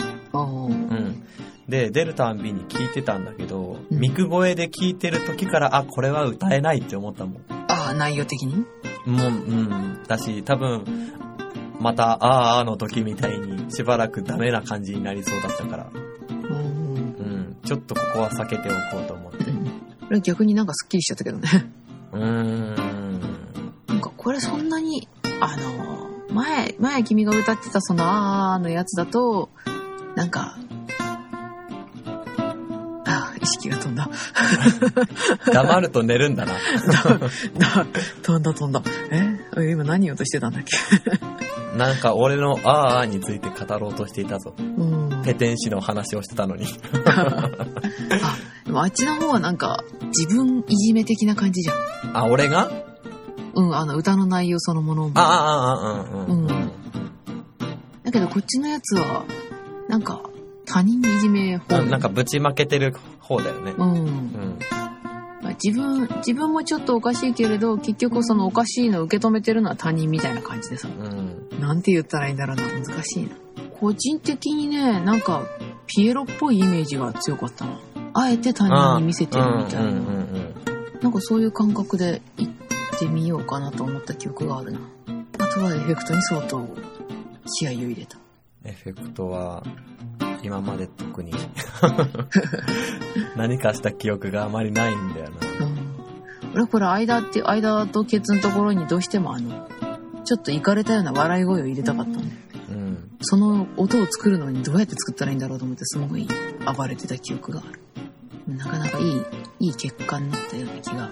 で出るたんびに聞いてたんだけど、ミク声で聞いてる時からこれは歌えないって思ったもん。 内容的にもうだし多分またの時みたいにしばらくダメな感じになりそうだったから、ちょっとここは避けておこうと思って。 これ逆になんかスッキリしちゃったけどね。なんかこれそんなに前君が歌ってたそののやつだとなんか意識が飛んだ。 黙ると寝るんだな。 飛んだ。今何言おうとしてたんだっけ。 なんか俺のについて語ろうとしていたぞ。ペテン師の話をしてたのに。 でもあっちの方はなんか自分いじめ的な感じじゃん。 俺が？ 歌の内容そのものも。だけどこっちのやつはなんか他人にいじめ方。 なんかぶちまけてる方だよね。 自分もちょっとおかしいけれど、結局そのおかしいのを受け止めてるのは他人みたいな感じでさ。なんて言ったらいいんだろうな、難しいな。個人的にね、なんかピエロっぽいイメージが強かったな。あえて他人に見せてるみたいな。なんかそういう感覚で行ってみようかなと思った記憶があるな。あとはエフェクトに相当気合を入れた。 エフェクトは今まで特に何かした記憶があまりないんだよな。 俺これ間とケツのところにどうしてもちょっとイカれたような笑い声を入れたかったんだよ。その音を作るのにどうやって作ったらいいんだろうと思ってすごい暴れてた記憶がある。なかなかいい結果になったような気が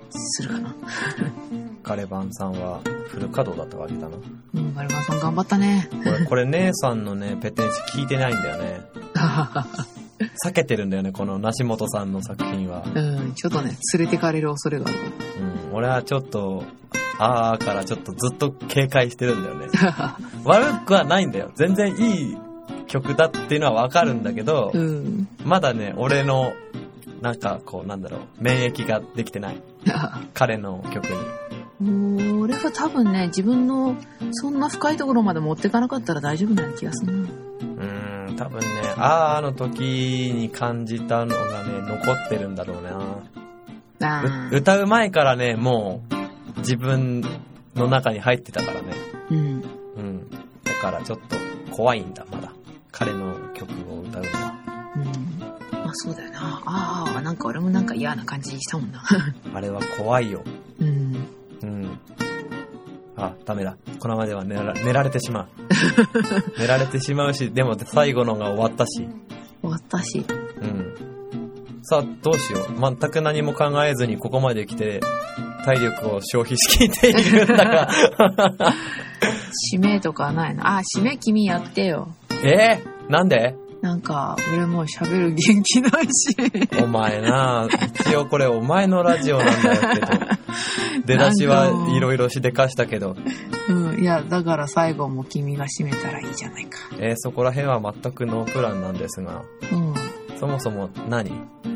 するかな。 ガレバンさんはフル稼働だったわけだな。 うん、ガレバンさん頑張ったね。 これ姉さんのね、ペテン師聞いてないんだよね。避けてるんだよね、この梨本さんの作品は。 うん、ちょっとね、連れてかれる恐れがある。 うん、俺はちょっと、からちょっとずっと警戒してるんだよね。悪くはないんだよ。全然いい曲だっていうのはわかるんだけど、 うん、 まだね、俺の、なんかこう、なんだろう、免疫ができてない。彼の曲に。 俺は多分ね、自分のそんな深いところまで持ってかなかったら大丈夫な気がするな。 多分ね、の時に感じたのがね、残ってるんだろうな。歌う前からね、もう自分の中に入ってたからね。うん。うん。だからちょっと怖いんだ、まだ。彼の曲を歌うのは。 うん。まあそうだよな。なんか俺もなんか嫌な感じしたもんな。 あれは怖いよ。 うん。 うん。ダメだ。このままでは寝られてしまう。寝られてしまうし、でも最後のが終わったし。 終わったし。 うん。さあ、どうしよう。全く何も考えずにここまで来て、体力を消費しきっているんだが。 締めとかないの？締め君やってよ。 なんで？ なんか、俺もう喋る元気ないし。 お前な、一応これお前のラジオなんだよけど。出だしはいろいろしでかしたけど。 うん、いや、だから最後も君が締めたらいいじゃないか。 そこら辺は全くノープランなんですが。 うん。 そもそも何？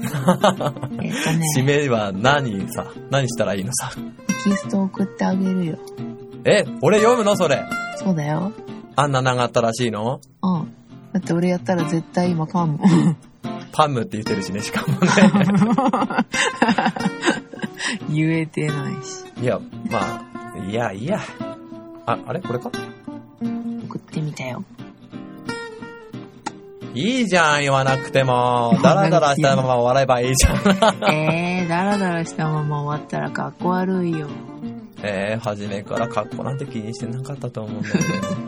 締めは何したらいいのさ。 テキスト送ってあげるよ。 俺読むのそれ？ そうだよ。 あんな長ったらしいの？ うん。だって俺やったら絶対今噛む。 パムって言ってるしね、しかもね。 言えてないし。 いや、まあ、いや。あれこれか？ 送ってみたよ。 いいじゃん、言わなくても。ダラダラしたまま笑えばいいじゃん。 ダラダラしたまま終わったらかっこ悪いよ。 初めからかっこなんて気にしてなかったと思うんだけど。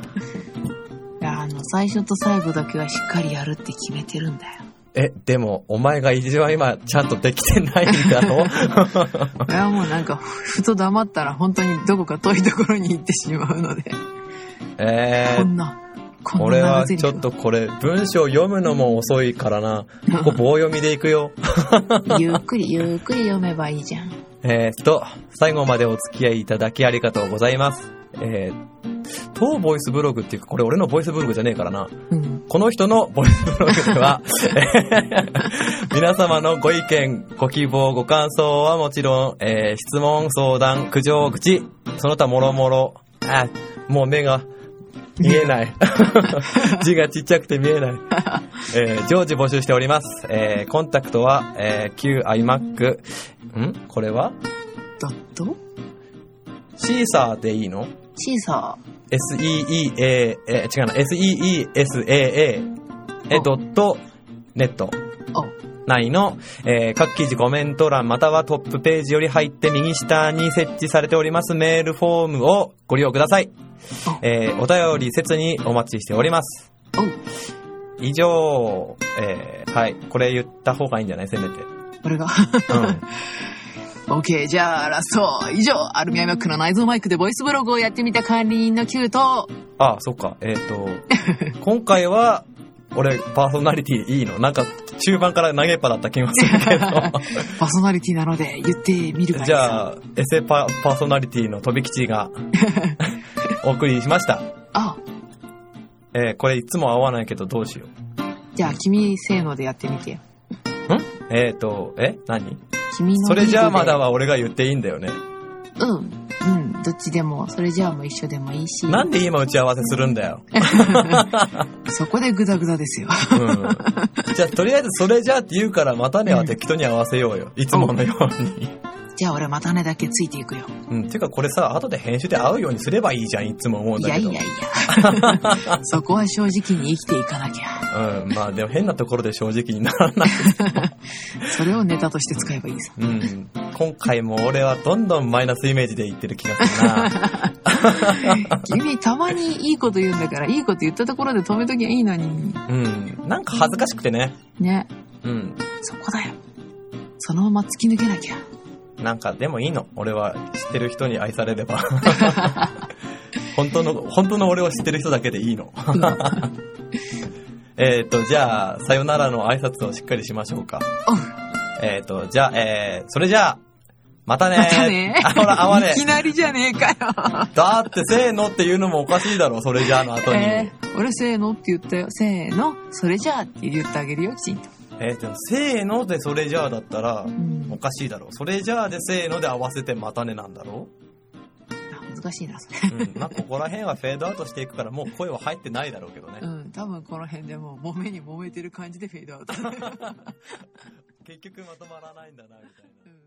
最初と最後だけはしっかりやるって決めてるんだよ。 でも、お前が一番今、ちゃんとできてないんだろ？ いや、もうなんか、ふと黙ったら本当にどこか遠いところに行ってしまうので。こんな俺はちょっとこれ、文章読むのも遅いからな。ここ棒読みでいくよ。 ゆっくり読めばいいじゃん。 最後までお付き合いいただきありがとうございます。当ボイスブログっていうか、これ俺のボイスブログじゃねえからな。うん、この人のボイスブログでは、皆様のご意見、ご希望、ご感想はもちろん、質問、相談、苦情、愚痴、その他もろもろ、もう目が見えない。字がちっちゃくて見えない。常時募集しております。コンタクトは、QIMAC、これはドットシーサーでいいの？ シーサー。 SEEA、違うな、SEESAA、ドットネット内の、各記事コメント欄またはトップページより入って右下に設置されておりますメールフォームをご利用ください。お便り切にお待ちしております。以上、はい、これ言った方がいいんじゃない？せめて。 俺がOK、じゃあラスト。以上、アルミアイマックの内蔵マイクでボイスブログをやってみた管理人のキュート。 そっか。今回は俺パーソナリティいいの？なんか中盤から投げっぱだった気がするけど。 パーソナリティなので言ってみるかい。 じゃあエセパーソナリティの飛び吉がお送りしました。これいつも合わないけどどうしよう。 じゃあ君せーのでやってみてよ。 何？ 君のそれじゃあまだは俺が言っていいんだよね。 どっちでも、それじゃあもう一緒でもいいし。 なんで今打ち合わせするんだよ。 そこでグダグダですよ。 じゃあとりあえずそれじゃあって言うからまたねは適当に合わせようよ。いつものように。 じゃあ俺またねだけついていくよ。 てかこれさ、後で編集で合うようにすればいいじゃん、いつも思うんだけど。 いや。そこは正直に生きていかなきゃ。 まあでも変なところで正直にならない。 それをネタとして使えばいいさ。 今回も俺はどんどんマイナスイメージで言ってる気がするな。 君たまにいいこと言うんだから、いいこと言ったところで止めときゃいいのに。 なんか恥ずかしくてね。 ね。そこだよ。そのまま突き抜けなきゃ。 なんかでもいいの。俺は知ってる人に愛されれば。本当の俺を知ってる人だけでいいの。じゃあ、さよならの挨拶をしっかりしましょうか。じゃあ、それじゃあ、またね。 またね。 ほら、合わねえ。 いきなりじゃねえかよ。 だって、せーのって言うのもおかしいだろ、それじゃあの後に。 俺せーのって言ったよ。せーの、それじゃあって言ってあげるよ、きちんと。 でもせーのでそれじゃあだったら、おかしいだろ。それじゃあでせーので合わせてまたねなんだろう。 難しいな、それ。まあ、ここら辺はフェードアウトしていくから、もう声は入ってないだろうけどね。 多分この辺でもう揉めに揉めてる感じでフェードアウト。 結局まとまらないんだな、みたいな。